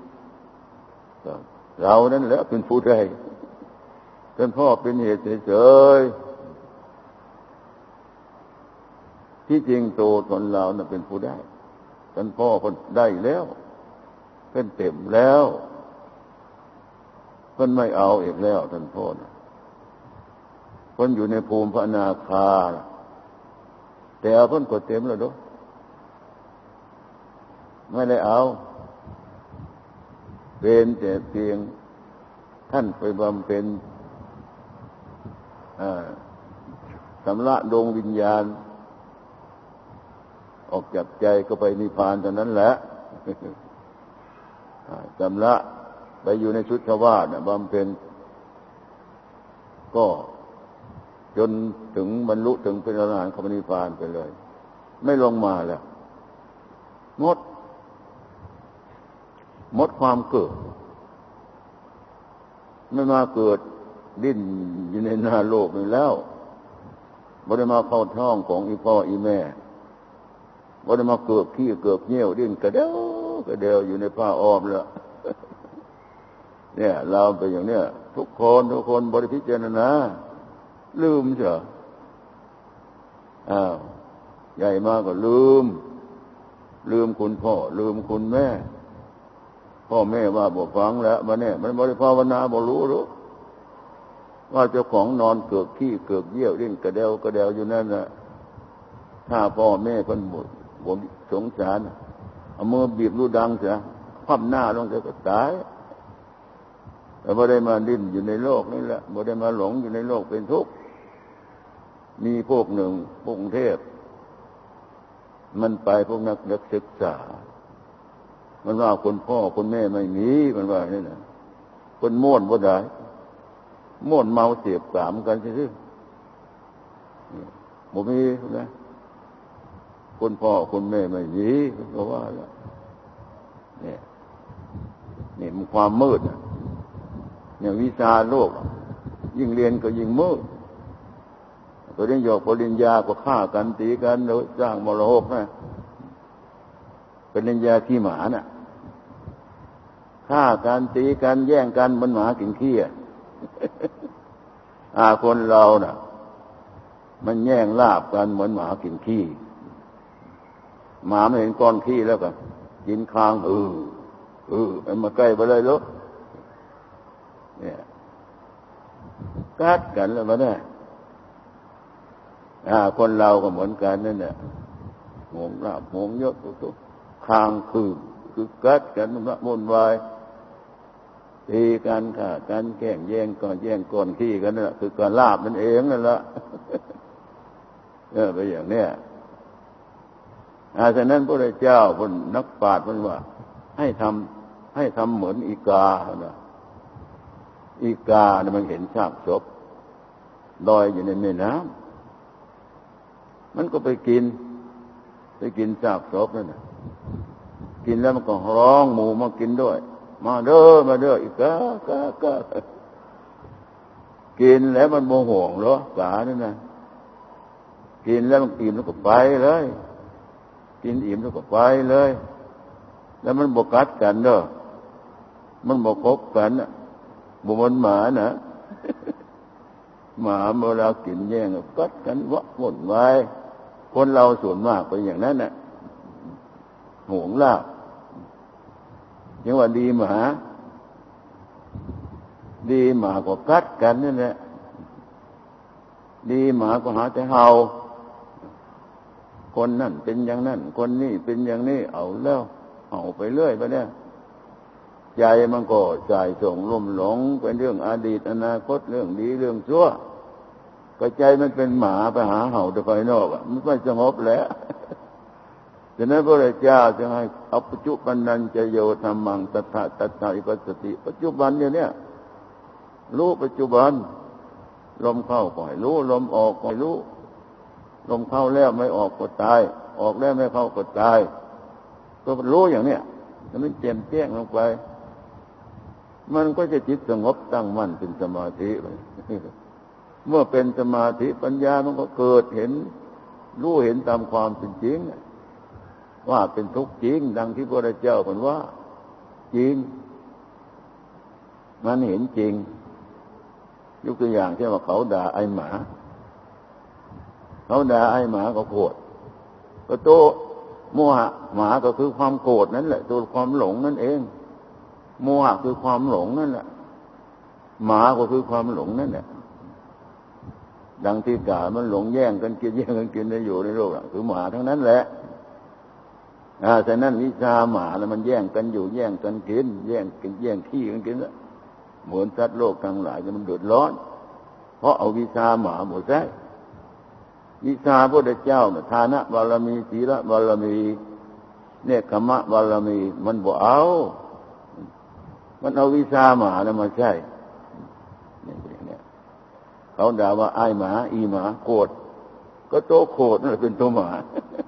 เรานั่นแหละเป็นผู้ใดท่านพ่อเป็นเหตุเฉยๆที่จริงโตตนเราน่ะเป็นผู้ได้ท่านพ่อคนได้แล้วเป็นเต็มแล้วคนไม่เอาอีกแล้วท่านพ่อน่ะคนอยู่ในภูมิพระอนาคาแต่เอาคนกดเต็มแล้วด้วยไม่ได้เอาเป็นแต่เพียงท่านไปบำเพ็ญชำระดวงวิญญาณออกจากใจก็ไปนิพพานเท่านั้นแหละชำระไปอยู่ในชุดชาวาสบำเพ็ญก็จนถึงบรรลุถึงเป็นอรหันต์เข้านิพพานไปเลยไม่ลงมาแล้วหมดความเกิดไม่มาเกิดดิ้นอยู่ในหน้าโลกนี้แล้วบ่ได้มาเข้าท้องของอีพ่ออีแม่บ่ได้มาเกิดขี้เกิดเหี้ยวดิ้นกระเดวอยู่ในผ้าอ้อมแล้วเนี่ยเราเป็นอย่างเนี้ยทุกคนบริพิจารณาลืมเฉยใหญ่มากก็ลืมคุณพ่อลืมคุณแม่พ่อแม่ว่าบ่ฟังแล้วมันเนี่ยมันบริภาวนาบ่รู้ว่าเจ้าของนอนเกิดขี้เกิดเยี่ยวดิ้นกระเดวอยู่นั่นน่ะถ้าพ่อแม่เพิ่นบ่สงสารเอามือบีบรูดังเสียคว่ำหน้าลงก็ตายแต่บ่ได้มาดิ้นอยู่ในโลกนี่แหละบ่ได้มาหลงอยู่ในโลกเป็นทุกข์มีพวกหนึ่งพวกกรุงเทพมันไปพวกนักศึกษามันว่าคุณพ่อคุณแม่ไม่มีมันว่านี่นะคนม่วนบ่ได้ม่วนเมาเสียบสามกันซื่อๆบ่มีนะคุณพ่อคุณแม่ไม่มีก็ว่าแล้วนี่มันความมืดเนี่ยวิชาโลกยิ่งเรียนก็ยิ่งมืดปริญญาก็ฆ่ากันตีกันแล้วสร้างมรดกนะปริญญาขี้หมาน่ะฆ่ากันตีกันแย่งกันเหมือนหมากินขี้คนเราน่ะมันแย่งลาบกันเหมือนหมากินขี้หมาไม่เห็นก้อนขี้แล้วก็กินคางมันมาใกล้ไปเลยลูกเนี่ยกัดกันแล้วมันเนี่ยคนเราก็เหมือนกันนั่นแหละหวงลาภหวงยศทุกคางคือกัดกันวุ่นวายตีกันฆ่ากันแข่งแย่งก้อนขี้กันนั่นแหละคือการลาภมันเองนั่นแหละไปอย่างเนี้ยฉะนั้นพระเจ้าคนนักปราชญ์มันว่าให้ทำเหมือนอีกานะอีกาเนี่ยมันเห็นซากศพลอยอยู่ในแม่น้ำมันก็ไปกินซากศพนั่นน่ะกินแล้วมันก็ร้องหมู่มากินด้วยมาเด้ออีกากินแล้วมันโมโหเหรอกานั่นน่ะกินแล้วมันอิ่มแล้วก็ไปเลยกินอิ่มแล้วก็ไปเลยแล้วมันบ่กัดกันเด้อมันบ่คบกันน่ะบ่เหมือนหมานะหมาเวลากินแย่งกัดกันวะวุ่นวายคนเราส่วนมากเป็นอย่างนั้นน่ะหวงลาภยังว่าดีหมาก็กัดกันนั่นแหละดีหมาก็หาแต่เห่าคนนั่นเป็นอย่างนั้นคนนี้เป็นอย่างนี้เอาแล้วเห่าไปเรื่อยไปเนี่ยใจมันก็ใจส่งลุ่มหลงเป็นเรื่องอดีตอนาคตเรื่องดีเรื่องชั่วก็ใจมันเป็นหมาไปหาเห่าแต่ภายนอกมันไม่สงบแล้วฉะนั้นพระเจ้าจึงให้เอาปัจจุบันนันจะโยธรรมังตัทธาอิปัสสติปัจจุบันเนี่ยรู้ปัจจุบันลมเข้าก็ให้รู้ลมออกก็ให้รู้ลมเข้าแล้วไม่ออกก็ตายออกแล้วไม่เข้าก็ตายก็รู้อย่างเนี้ยแล้วมันแจ่มแจ้งลงไปมันก็จะจิตสงบตั้งมั่นเป็นสมาธิเมื่อเป็นสมาธิปัญญามันก็เกิดเห็นรู้เห็นตามความเป็นจริงว่าเป็นทุกข์จริงดังที่พระเจ้าบอกว่าจริงมันเห็นจริงยกตัวอย่างเช่นว่าเขาด่าไอ้หมาก็โกรธก็โตโมหะหมาก็คือความโกรธนั่นแหละตัวความหลงนั่นเองโมหะคือความหลงนั่นแหละหมาก็คือความหลงนั่นแหละดังที่กล่าวมันหลงแย่งกันกินได้อยู่ในโลกคือหมาทั้งนั้นแหละฉะนั้นวิชาหมาแล้วมันแย่งกันอยู่แย่งกันกินแย่งขี้กันกินแล้วเหมือนสัตว์โลกทั้งหลายมันเดือดร้อนเพราะเอาวิชาหมาหมดใช้วิชาพระพุทธเจ้าทานะบารมีศีลบารมีเนกขมะบารมีมันบ่เอามันเอาวิชาหมาแล้วมาใช่เนี่ยเขาด่าว่าไอ้หมาอีหมาโกรธก็โตโกรธนั่นเป็นตัวหมา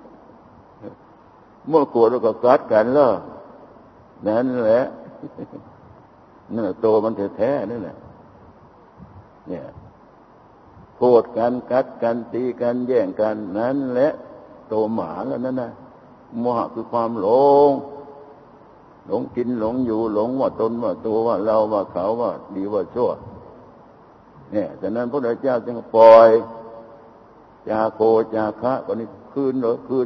เมื่อโกรธแล้วก็กัดกันแล้วนั่นแหละนั่นโตมันแท้ๆนั่นแหละเนี่ยโกรธกันกัดกันตีกันแย่งกันนั่นแหละโตหมาแล้วนั่นนะโมหะคือความหลงกินหลงอยู่หลงว่าตนว่าตัวว่าเราว่าเขาว่าดีว่าชั่วเนี่ยฉะนั้นพระพุทธเจ้าจึงปล่อยจาโคจาคะก็นี่คืน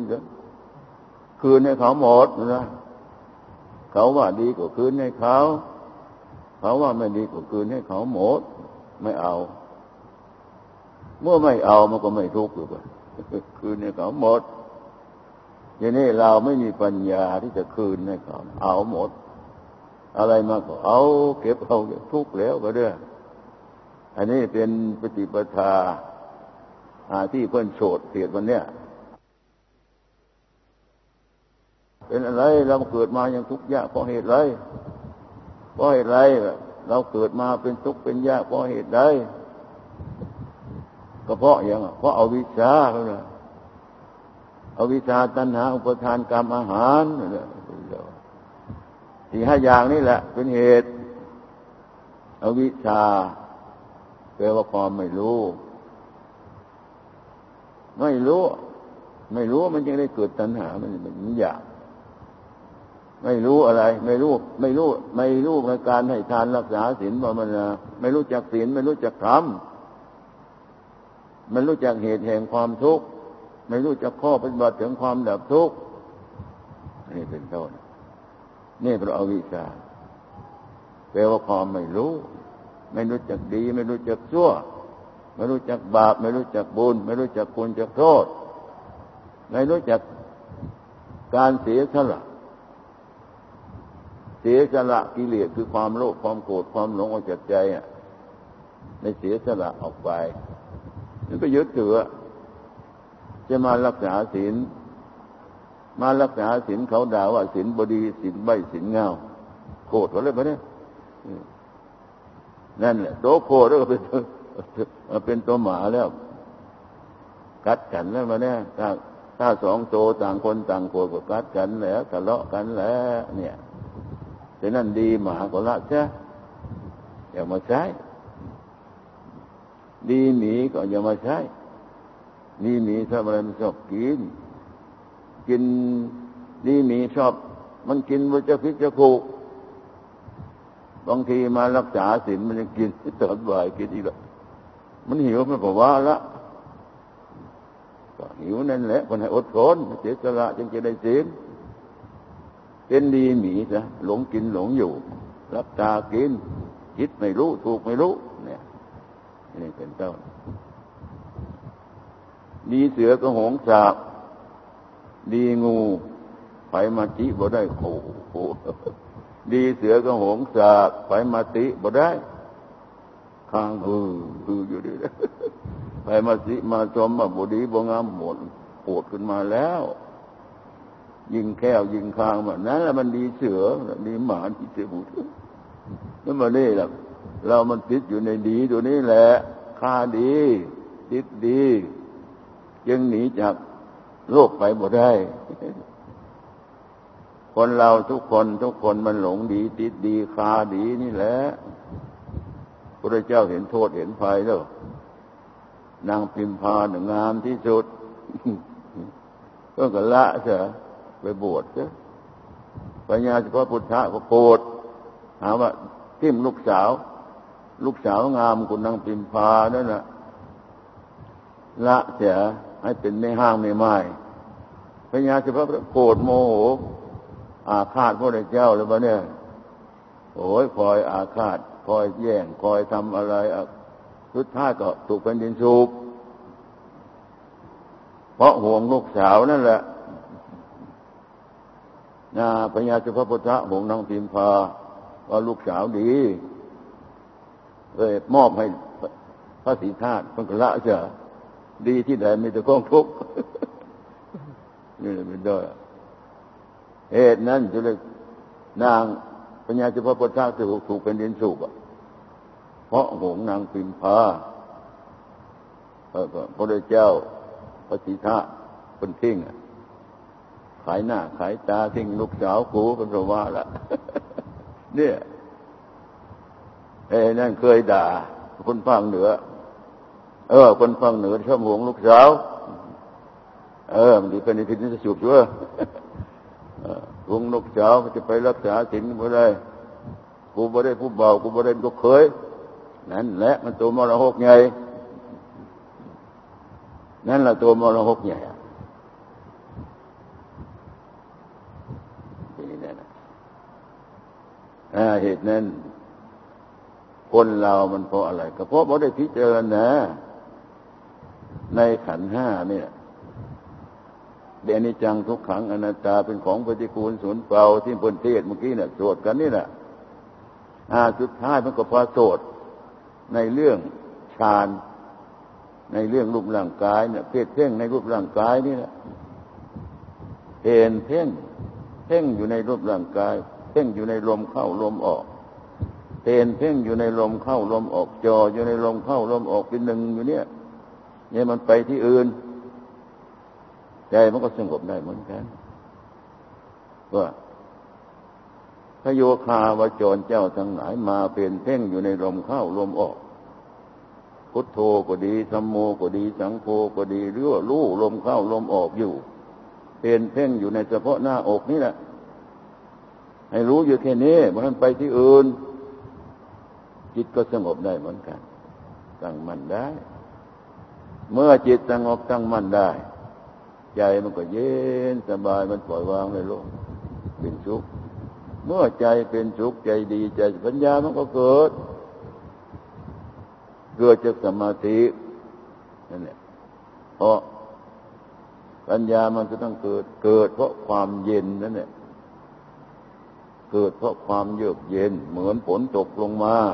ให้เขาหมดนะเขาว่าดีก็คืนให้เขาว่าไม่ดีก็คืนให้เขาหมดไม่เอาเมื่อไม่เอามันก็ไม่ทุกข์เลยคืนให้เขาหมดอย่างนี้เราไม่มีปัญญาที่จะคืนให้เขาเอาหมดอะไรมาก็เอาเก็บเอาทุกข์แล้วก็เด้ออันนี้เป็นปฏิปทาที่เพิ่นโฉดเสียดวันเนี้ยเป็นอะไรเราเกิดมายังทุกข์ยากเพราะเหตุไรเราเกิดมาเป็นทุกข์เป็นยากเพราะเหตุใดก็เพราะอย่างเพราะเอาวิชาเขาเลยเอาวิชาตัณหาอุปทานกรรมอาหารสี่ห้าอย่างนี่แหละเป็นเหตุเอาวิชาแปลว่าความไม่รู้มันจึงได้เกิดตัณหามันอยากไม่รู้อะไรไม่รู้ในการให้ทานรักษาศีลภาวนาไม่รู้จักศีลไม่รู้จักธรรมไม่รู้จักเหตุแห่งความทุกข์ไม่รู้จักข้อปฏิบัติถึงความดับทุกข์นี่เป็นต้นนี่เพราะอวิชชาแปลว่าความไม่รู้จักดีไม่รู้จักชั่วไม่รู้จักบาปไม่รู้จักบุญไม่รู้จักคุณจักโทษไม่รู้จักการเสียสละกิเลสคือความโลภความโกรธความหลงออกจากใจในเสียสละออกไปนี่ไปยึดถือจะมารักษาศีลเขาด่าว่าศีลบดีศีลใบศีลเงาโกรธเขาเลยปะเนี่ยนั่นแหละโตโกรธแล้วก็เป็นตัวหมาแล้วกัดกันแล้วมาเนี่ยถ้าสองโตต่างคนต่างโกรธก็กัดกันแล้วทะเลาะกันแล้วเนี่ยฉะนั้นดีหมาก็ละซะอย่ามาใช้ดีหมีก็อย่ามาใช้ดีหมีชอบอะไรมันชอบกินดีหมีชอบมันกินมันจะพิษจะผูกบางทีมารักษาศีลมันจะกินตอนบ่ายกินอีกแล้วมันหิวมันก็ว่าละก็หิวนั่นแหละคนให้อดทนเสียสละจึงจะได้ศีลเป็นดีหมีซะหลงกินหลงอยู่รับตากินคิดไม่รู้ถูกไม่รู้เนี่ยนี่เป็นต้นดีเสือก็หงสาบดีงูไปมาจิบ่ได้โอ้ดีเสือก็หงสาบไปมาติบ่ได้ข้างอยู่ดีไปมาสิมาชมมาบ่ดีบ่งามหมดโกรธขึ้นมาแล้วยิงแก้วยิงคางแบบนั้นแล้วมันดีเสือดีหมาดีเสือบุตรนั่นมาเนี่ยเรามันติดอยู่ในดีตัวนี้แหละฆ่าดีติดดียังหนีจากโลกไปบ่ได้คนเราทุกคนมันหลงดีติดดีฆ่าดีนี่แหละพระเจ้าเห็นโทษเห็นภัยแล้วนางพิมพาหนึ่งงามที่สุดก็ละเสียไปบวชเสียปัญญาเฉพาะพุทธะก็โกรธหาว่าทิ่มลูกสาวงามคุณนางพิมพานั่นน่ะละเสียให้เป็นในห้างในไม้ปัญญาเฉพาะโกรธโมโหอาฆาตพระเจ้าเลยบ้าเนี่ยโอ้ยคอยอาฆาตคอยแย่งคอยทำอะไรสุดท้ายก็ถูกแผ่นดินสูบเพราะห่วงลูกสาวนั่นแหละพญาเจ้าพระพุทธห่วงนางพิมพาว่าลูกสาวดีเลยมอบให้พระศรีธาตุเพิ่งละเสียดีที่ไหนมีแต่กองทุกข์นี่เป็นด้วยเหตุนั้นจะเลยนางปัญญาเฉพาะพุทธะถูกเป็นดินสุกเพราะหงนางพิมพาพระพุทธเจ้าพระสิทธะเป็นทิ้งขายหน้าขายตาทิ้งลูกสาวกูเป็นเพราะว่าละเนี่ยนั่นเคยด่าคนภาคเหนือคนภาคเหนือชอบหวงลูกสาวมันดีเป็นในทิศนี้จะสูบด้วยหวงลูกสาวจะไปรักษาศีลบ่ได้กูบ่ได้ผู้เบากูบ่ได้ลูกเขยนั่นแหละมันตัวมรหกใหญ่นั่นแหละตัวมรหกใหญ่นี่แน่เหตุนั้นคนเรามันเพราะอะไรก็เพราะบ่ได้พิจารณาในขันธ์ห้าเนี่ยเดนิจังทุกขังอนัตตาเป็นของปฏิกูลสูญเปล่าที่พลเทศเมื่อกี้เนี่ยสวดกันนี่แหละสุดท้ายมันก็พาโสดในเรื่องฌานในเรื่องรูปร่างกายเนี่ยเพศเพ่งในรูปร่างกายนี่แหละเห็นเพ่งอยู่ในรูปร่างกายเพ่งอยู่ในลมเข้าลมออกเพ่งอยู่ในลมเข้าลมออกจ่ออยู่ในลมเข้าลมออกเป็นหนึ่งอยู่เนี่ยมันไปที่อื่นใจมันก็สงบได้เหมือนกันว่าพระโยคาวจรเจ้าทั้งหลายมาเป็นเพ่งอยู่ในลมเข้าลมออกพุทโธก็ดีธัมโมก็ดีสังโฆก็ดีหรือว่ารู้ลมเข้าลมออกอยู่เป็นเพ่งอยู่ในเฉพาะหน้าอกนี่แหละให้รู้อยู่แค่นี้มันไปที่อื่นจิตก็สงบได้เหมือนกันตั้งมั่นได้เมื่อจิตสงบตั้งมั่นได้ใจมันก็เย็นสบายมันปล่อยวางเลยโลกเป็นสุขเมื่อใจเป็นสุขใจดีใจปัญญามันก็เกิดจากสมาธินั่นแหละเพราะปัญญามันจะต้องเกิดเพราะความเย็นนั่นแหละเกิดเพราะความเยือกเย็นเหมือนฝนตกลงมา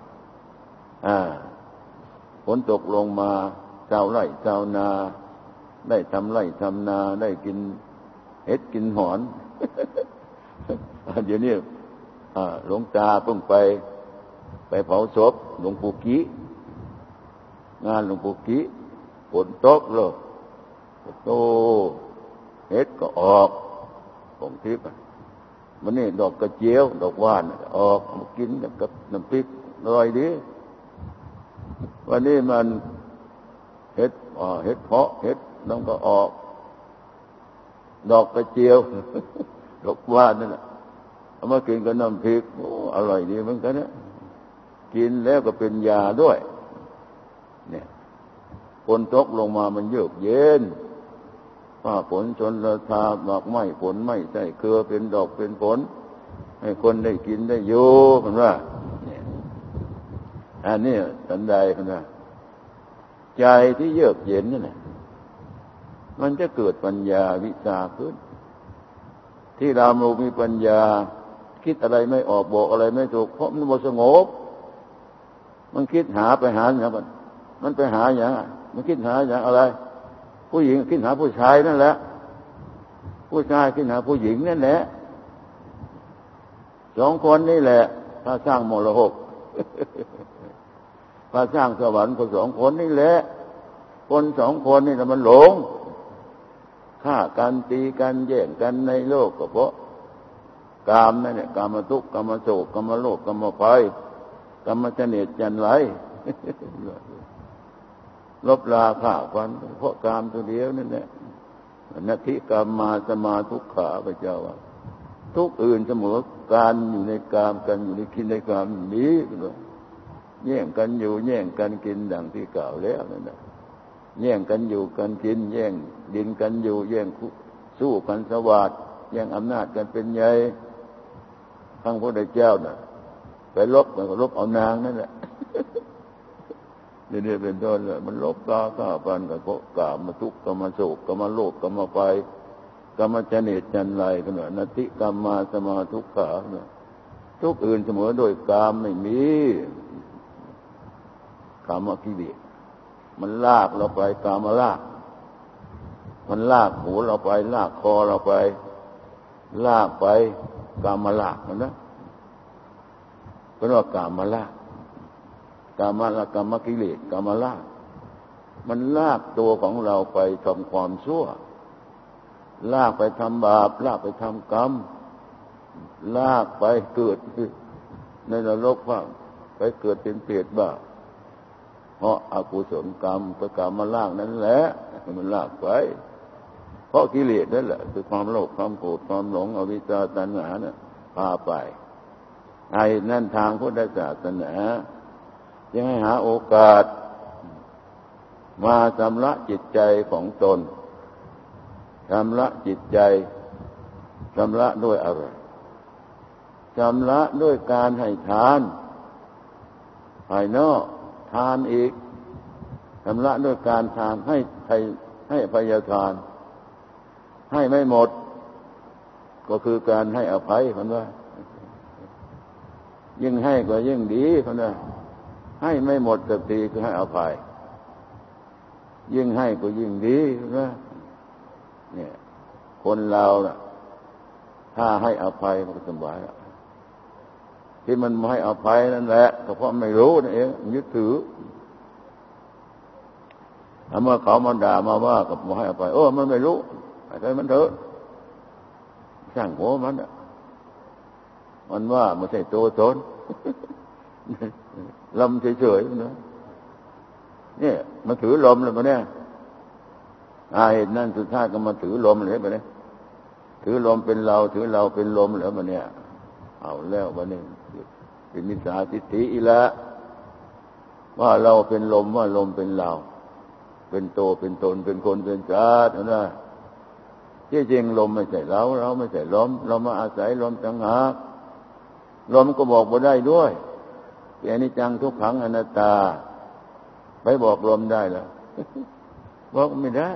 ฝนตกลงมาชาวไร่ชาวนาได้ทำไร่ทำนาได้กินเห็ดกินหอนเดี๋ยวนี้หลวงตาเพิ่งไปเผาศพหลวงปู่กี้งานหลวงปู่กี้ฝนตกเลยโตเห็ดก็ออกของทิพย์มันนี่ดอกกระเจียวดอกว่านออกมากินกับน้ำพริกอร่อยดีวันนี้มันเห็ดเพาะเห็ดน้องก็ออกดอกกระเจียวดอกว่านนั่นแหละเอามากินกับน้ำพริกอร่อยดีเหมือนกันนะกินแล้วก็เป็นยาด้วยเนี่ยฝนตกลงมามันเยือกเย็นฟ้าฝนชนละทาดอกไม้ผลไม้ใส่เครือเป็นดอกเป็นผลให้คนได้กินได้อยู่กันว่าเนี่ยอันนี้สันใดกันว่าใจที่เยือกเย็นนี่แหละมันจะเกิดปัญญาวิชาขึ้นที่เรามีปัญญาคิดอะไรไม่ออกบอกอะไรไม่ถูกเพราะมันบ่สงบมันคิดหาอย่างมันไปหาอย่างมันคิดหาอย่างอะไรผู้หญิงคิดหาผู้ชายนั่นแหละผู้ชายคิดหาผู้หญิงนั่นแหละสองคนนี่แหละถ้าสร้างมรหกถ้าสร้างสวรรค์ก็สองคนนี่แหละคนสองคนนี่มันหลงฆ่ากันตีกันแย่งกันในโลกก็เพราะกามนั่นแหละกามทุกข์กามโศกกามโลภกามภัยกามเจเนตจันไรลบลาฆ่าฟันเพราะกามตัวเดียวนั่นแหละนัตถิกามมาสมาทุกขาพระเจ้าว่าทุกอื่นเสมอการอยู่ในกามกันอยู่ในกินในกามนี้แย่งกันอยู่แย่งกันกินดังที่กล่าวแล้วนั่นแหละแย่งกันอยู่กันกินแย่งดินกันอยู่แย่งสู้กันสวัสดิ์แย่งอำนาจกันเป็นใหญ่พระพุทธเจ้าน่ะไปลบเอานางนั่นแหละนี่เป็นต้นเลยมันลบกาฆ่าฟันกับพวกกามมาทุกข์กามมาโศกกามมาโลภกามมาไฟกามมาเจเนตจันไรกันหน่อยนัตถิกามมาสมาทุกขาเนี่ยทุกอื่นเสมอโดยกามไม่มีกามกิเลสมันลากเราไปกามมาลากมันลากหูเราไปลากคอเราไปลากไปกามมาลากมันนะก็เรียกว่ากามลากกามกิเลสกามลากมันลากตัวของเราไปทำความชั่วลากไปทำบาปลากไปทำกรรมลากไปเกิดในนรกบ้างไปเกิดเป็นเปรตบ้างเพราะอกุศลกรรมประกรรมมาลากนั่นแหละมันลากไปเพราะกิเลสนั่นแหละคือความโลภความโกรธความหลงอวิชชาตัณหาเนี่ยพาไปไอ้นั่นทางพุทธศาสนาจึงให้หาโอกาสมาชำระจิตใจของตนชำระจิตใจชำระด้วยอะไรชำระด้วยการให้ทานภายนอกทานอีกชำระด้วยการทานให้อภัยทานให้ไม่หมดก็คือการให้อภัยคนว่ายิ่งให้ก็ยิ่งดีคนว่าให้ไม่หมดสักทีคือให้อภัยยิ่งให้ก็ยิ่งดีนะเนี่ยคนเราน่ะถ้าให้อภัยมันก็สบายที่มันไม่ให้อภัยนั่นแหละก็เพราะไม่รู้นั่นเองยึดถือเมื่อเขามาด่ามาว่ากับไม่ให้อภัยมันไม่รู้อะไรมันเถอะช่างหัวมันว่าไม่ใช่ตัวตนลมเฉยๆนะเนี่ยมาถือลมเลยปะเนี่ยเหตุนั้นสุดท้ายก็มาถือลมเลยปะเนี่ยถือลมเป็นเราถือเราเป็นลมแล้วปะเนี่ยเอาแล้วปะเนี่ยเป็นมิจฉาทิฏฐิอีกแล้วว่าเราเป็นลมว่าลมเป็นเราเป็นโตเป็นตนเป็นคนเป็นสัตว์นะที่จริงลมไม่ใช่เราไม่ใช่ลมเรามาอาศัยลมต่างหากลมก็บอกบ่ได้ด้วยอนิจจังทุกขังอนัตตาไปบอกลมได้เหรอบอกไม่ได้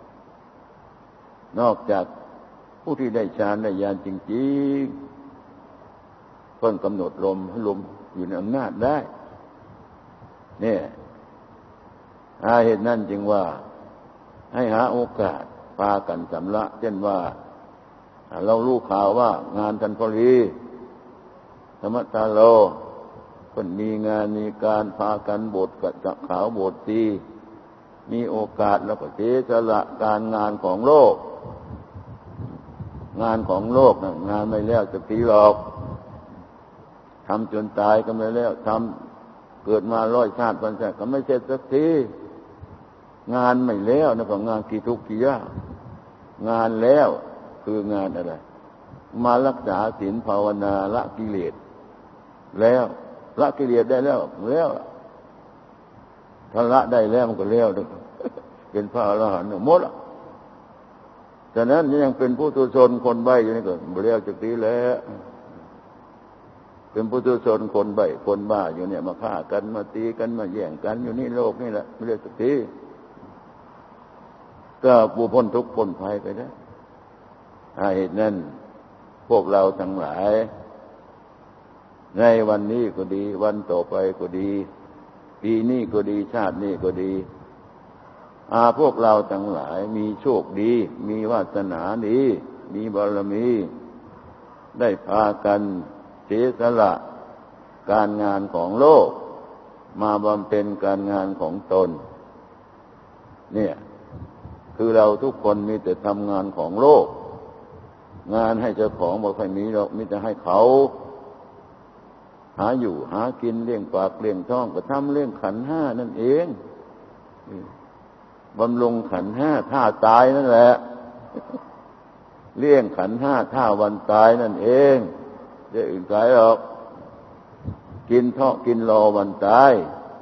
นอกจากผู้ที่ได้ฌานได้ญาณจริงๆเพิ่งกำหนดลมอยู่ในอำนาจได้เนี่ยเหตุนั้นจึงว่าให้หาโอกาสพากันชำระเช่นว่าเรารู้ข่าวว่างานทันพลีธรรมตาโลคนมีงานมีการพากันบทกับขาวบทตีมีโอกาสแล้วก็เสียสละการงานของโลกงานของโลกนะงานไม่แล้วจะตีหรอกทำจนตายก็ไม่แล้วทำเกิดมา100 ชาติพันชาติก็ไม่เสร็จสักทีงานไม่แล้วนะก็งานกี่ทุกข์กี่ยากงานแล้วคืองานอะไรมารักษาศีลภาวนาละกิเลสแล้วละกิเลสได้แล้วถ้าละได้แล้วมันก็แล้วเป็นพระอรหันต์หมดละฉะนั้นยังเป็นผู้ทุชนคนใบ้อยู่นี่ก็บ่แล้วจักทีแล้วเป็นผู้ทุชนคนใบ้คนบ้าอยู่เนี่ยมาฆ่ากันมาตีกันมาแย่งกันอยู่นี่โลกนี่แหละไม่แล้วจักทีก็ผู้พ้นทุกข์พ้นภัยไปได้เหตุนั้นพวกเราทั้งหลายในวันนี้ก็ดีวันต่อไปก็ดีปีนี้ก็ดีชาตินี้ก็ดีพวกเราทั้งหลายมีโชคดีมีวาสนาดีมีบารมีได้พากันเสียสละการงานของโลกมาบำเพ็ญการงานของตนเนี่ยคือเราทุกคนมีแต่ทำงานของโลกงานให้เจ้าของบ่ค่อยมีหรอกมีแต่ให้เขาหาอยู่หากินเลี้ยงปากเลี้ยงท้องก็ทำเลี้ยงขันธ์5นั่นเองบำรุงขันธ์5ท่าตายนั่นแหละเลี้ยงขันธ์5ท่าวันตายนั่นเองจะอื่นไกลหรอกกินท้องกินรอวันตาย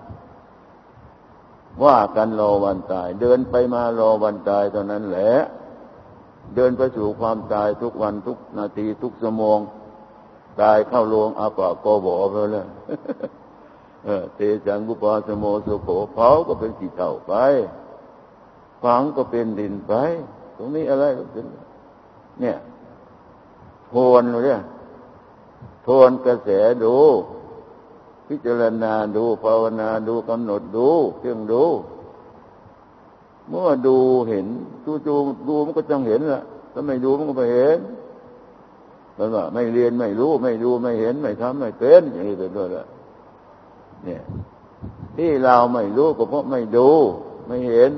ว่ากันรอวันตายเดินไปมารอวันตายเท่านั้นแหละเดินไปสู่ความตายทุกวันทุกนาทีทุกชั่วโมงตายเข้าโรงอาปะโกโบไปเลยเตจังกุปาสโมสุโขเผาก็เป็นขี้เถ้าไปฝังก็เป็นดินไปตรงนี้อะไรก็เป็นเนี่ยทวนเลยทวนกระแสดูพิจารณาดูภาวนาดูกำหนดดูเพ่งดูเมื่อดูเห็นจู่ๆดูมันก็ต้องเห็นแหละถ้าไม่ดูมันก็ไม่เห็นเพราะว่าไม่เรียนไม่รู้ไม่ดูไม่เห็นไม่ทำไม่เป็นอย่างนี้เป็นต้นละเนี่ยที่เราไม่รู้ก็เพราะไม่ดูไม่เห็น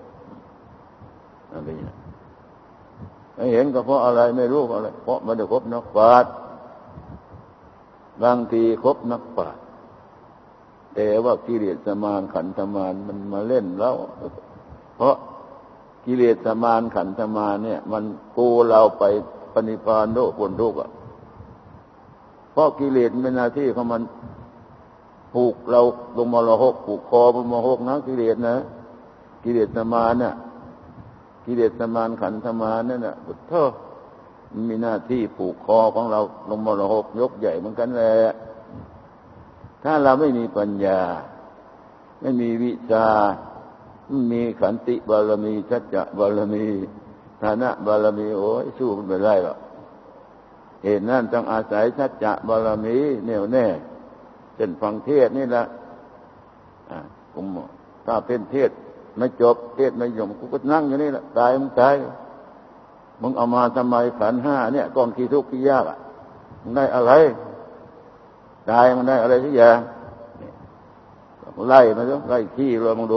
อะไรอย่างนี้ไม่เห็นก็เพราะอะไรไม่รู้เพราะอะไรเพราะไม่ได้คบนักปราชญ์บางทีคบนักปราชญ์แต่ว่ากิเลสมารขันธมารมันมาเล่นแล้วเพราะกิเลสมารขันธมารเนี่ยมันกูเราไปปณิพานโลกพ้นทุกข์อ่ะเพราะกิเลสเป็นหน้าที่ของมันผูกเราลงมรหกผูกคอลงมรหกนะกิเลสนะกิเลสมารน่ะกิเลสมารขันธมารนั่นน่ะพุทโธมันมีหน้าที่ผูกคอของเราลงมรหกยกใหญ่เหมือนกันแหละถ้าเราไม่มีปัญญาไม่มีวิชาไม่มีขันติบารมีสัจจะบารมีฐานะบารมีโอ้ยสู้มันไม่ได้หรอกเหตุนั้นต้องอาศัยสัจจะบารมีแน่วแน่เช่นฟังเทศนี่แหละผมถ้าเป็นเทศไม่จบเทศไม่จบกูก็นั่งอยู่นี่แหละตายมึงตายมึงเอามาทำไมขันธ์ห้าเนี่ยก้อนขี้ทุกข์ขี้ยากอ่ะมึงได้อะไรตายมันได้อะไรสักอย่างไล่มาดูไล่ขี้เรามึงดู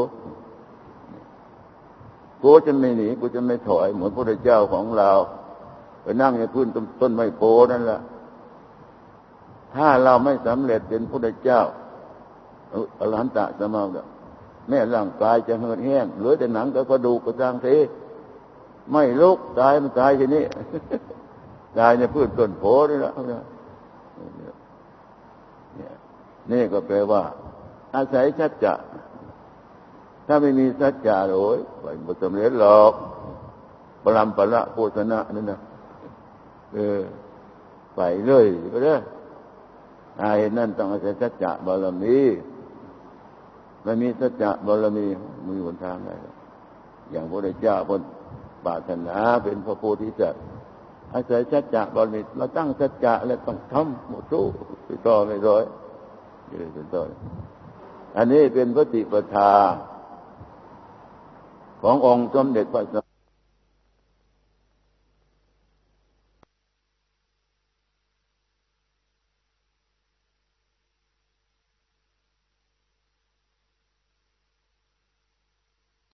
กูจะไม่หนีกูจะไม่ถอยเหมือนพระพุทธเจ้าของเราไปนั่งในพื้นต้นไม้โพนั่นแหละถ้าเราไม่สำเร็จเป็นพระพุทธเจ้าอรหันตสมาบัติแม่ร่างกายจะเหือดแห้งเหลือแต่หนังกับกระดูกกระจางเทไม่ลุกตายมันตายทีนี้ตายในพืชต้นโพนี่แหละนี่ก็แปลว่าอาศัยสัจจะถ้าไม่มีสัจจะโอ้ยไม่สำเร็จหรอกปรำปละโภชนะนั่นนะไปเลยก็ได้เหตุนั้นต้องอาศัยสัจจะบารมีไม่มีสัจจะบารมีมีหนทางไหนอย่างพระพุทธเจ้าคนปรารถนาเป็นพระโพธิสัตว์อาศัยสัจจะบารมีเราตั้งสัจจะแล้วต้องทำหมดสู้ไปต่อไม่ร้อยเป็นต้นอันนี้เป็นปฏิปทาขององค์สมเด็จพระ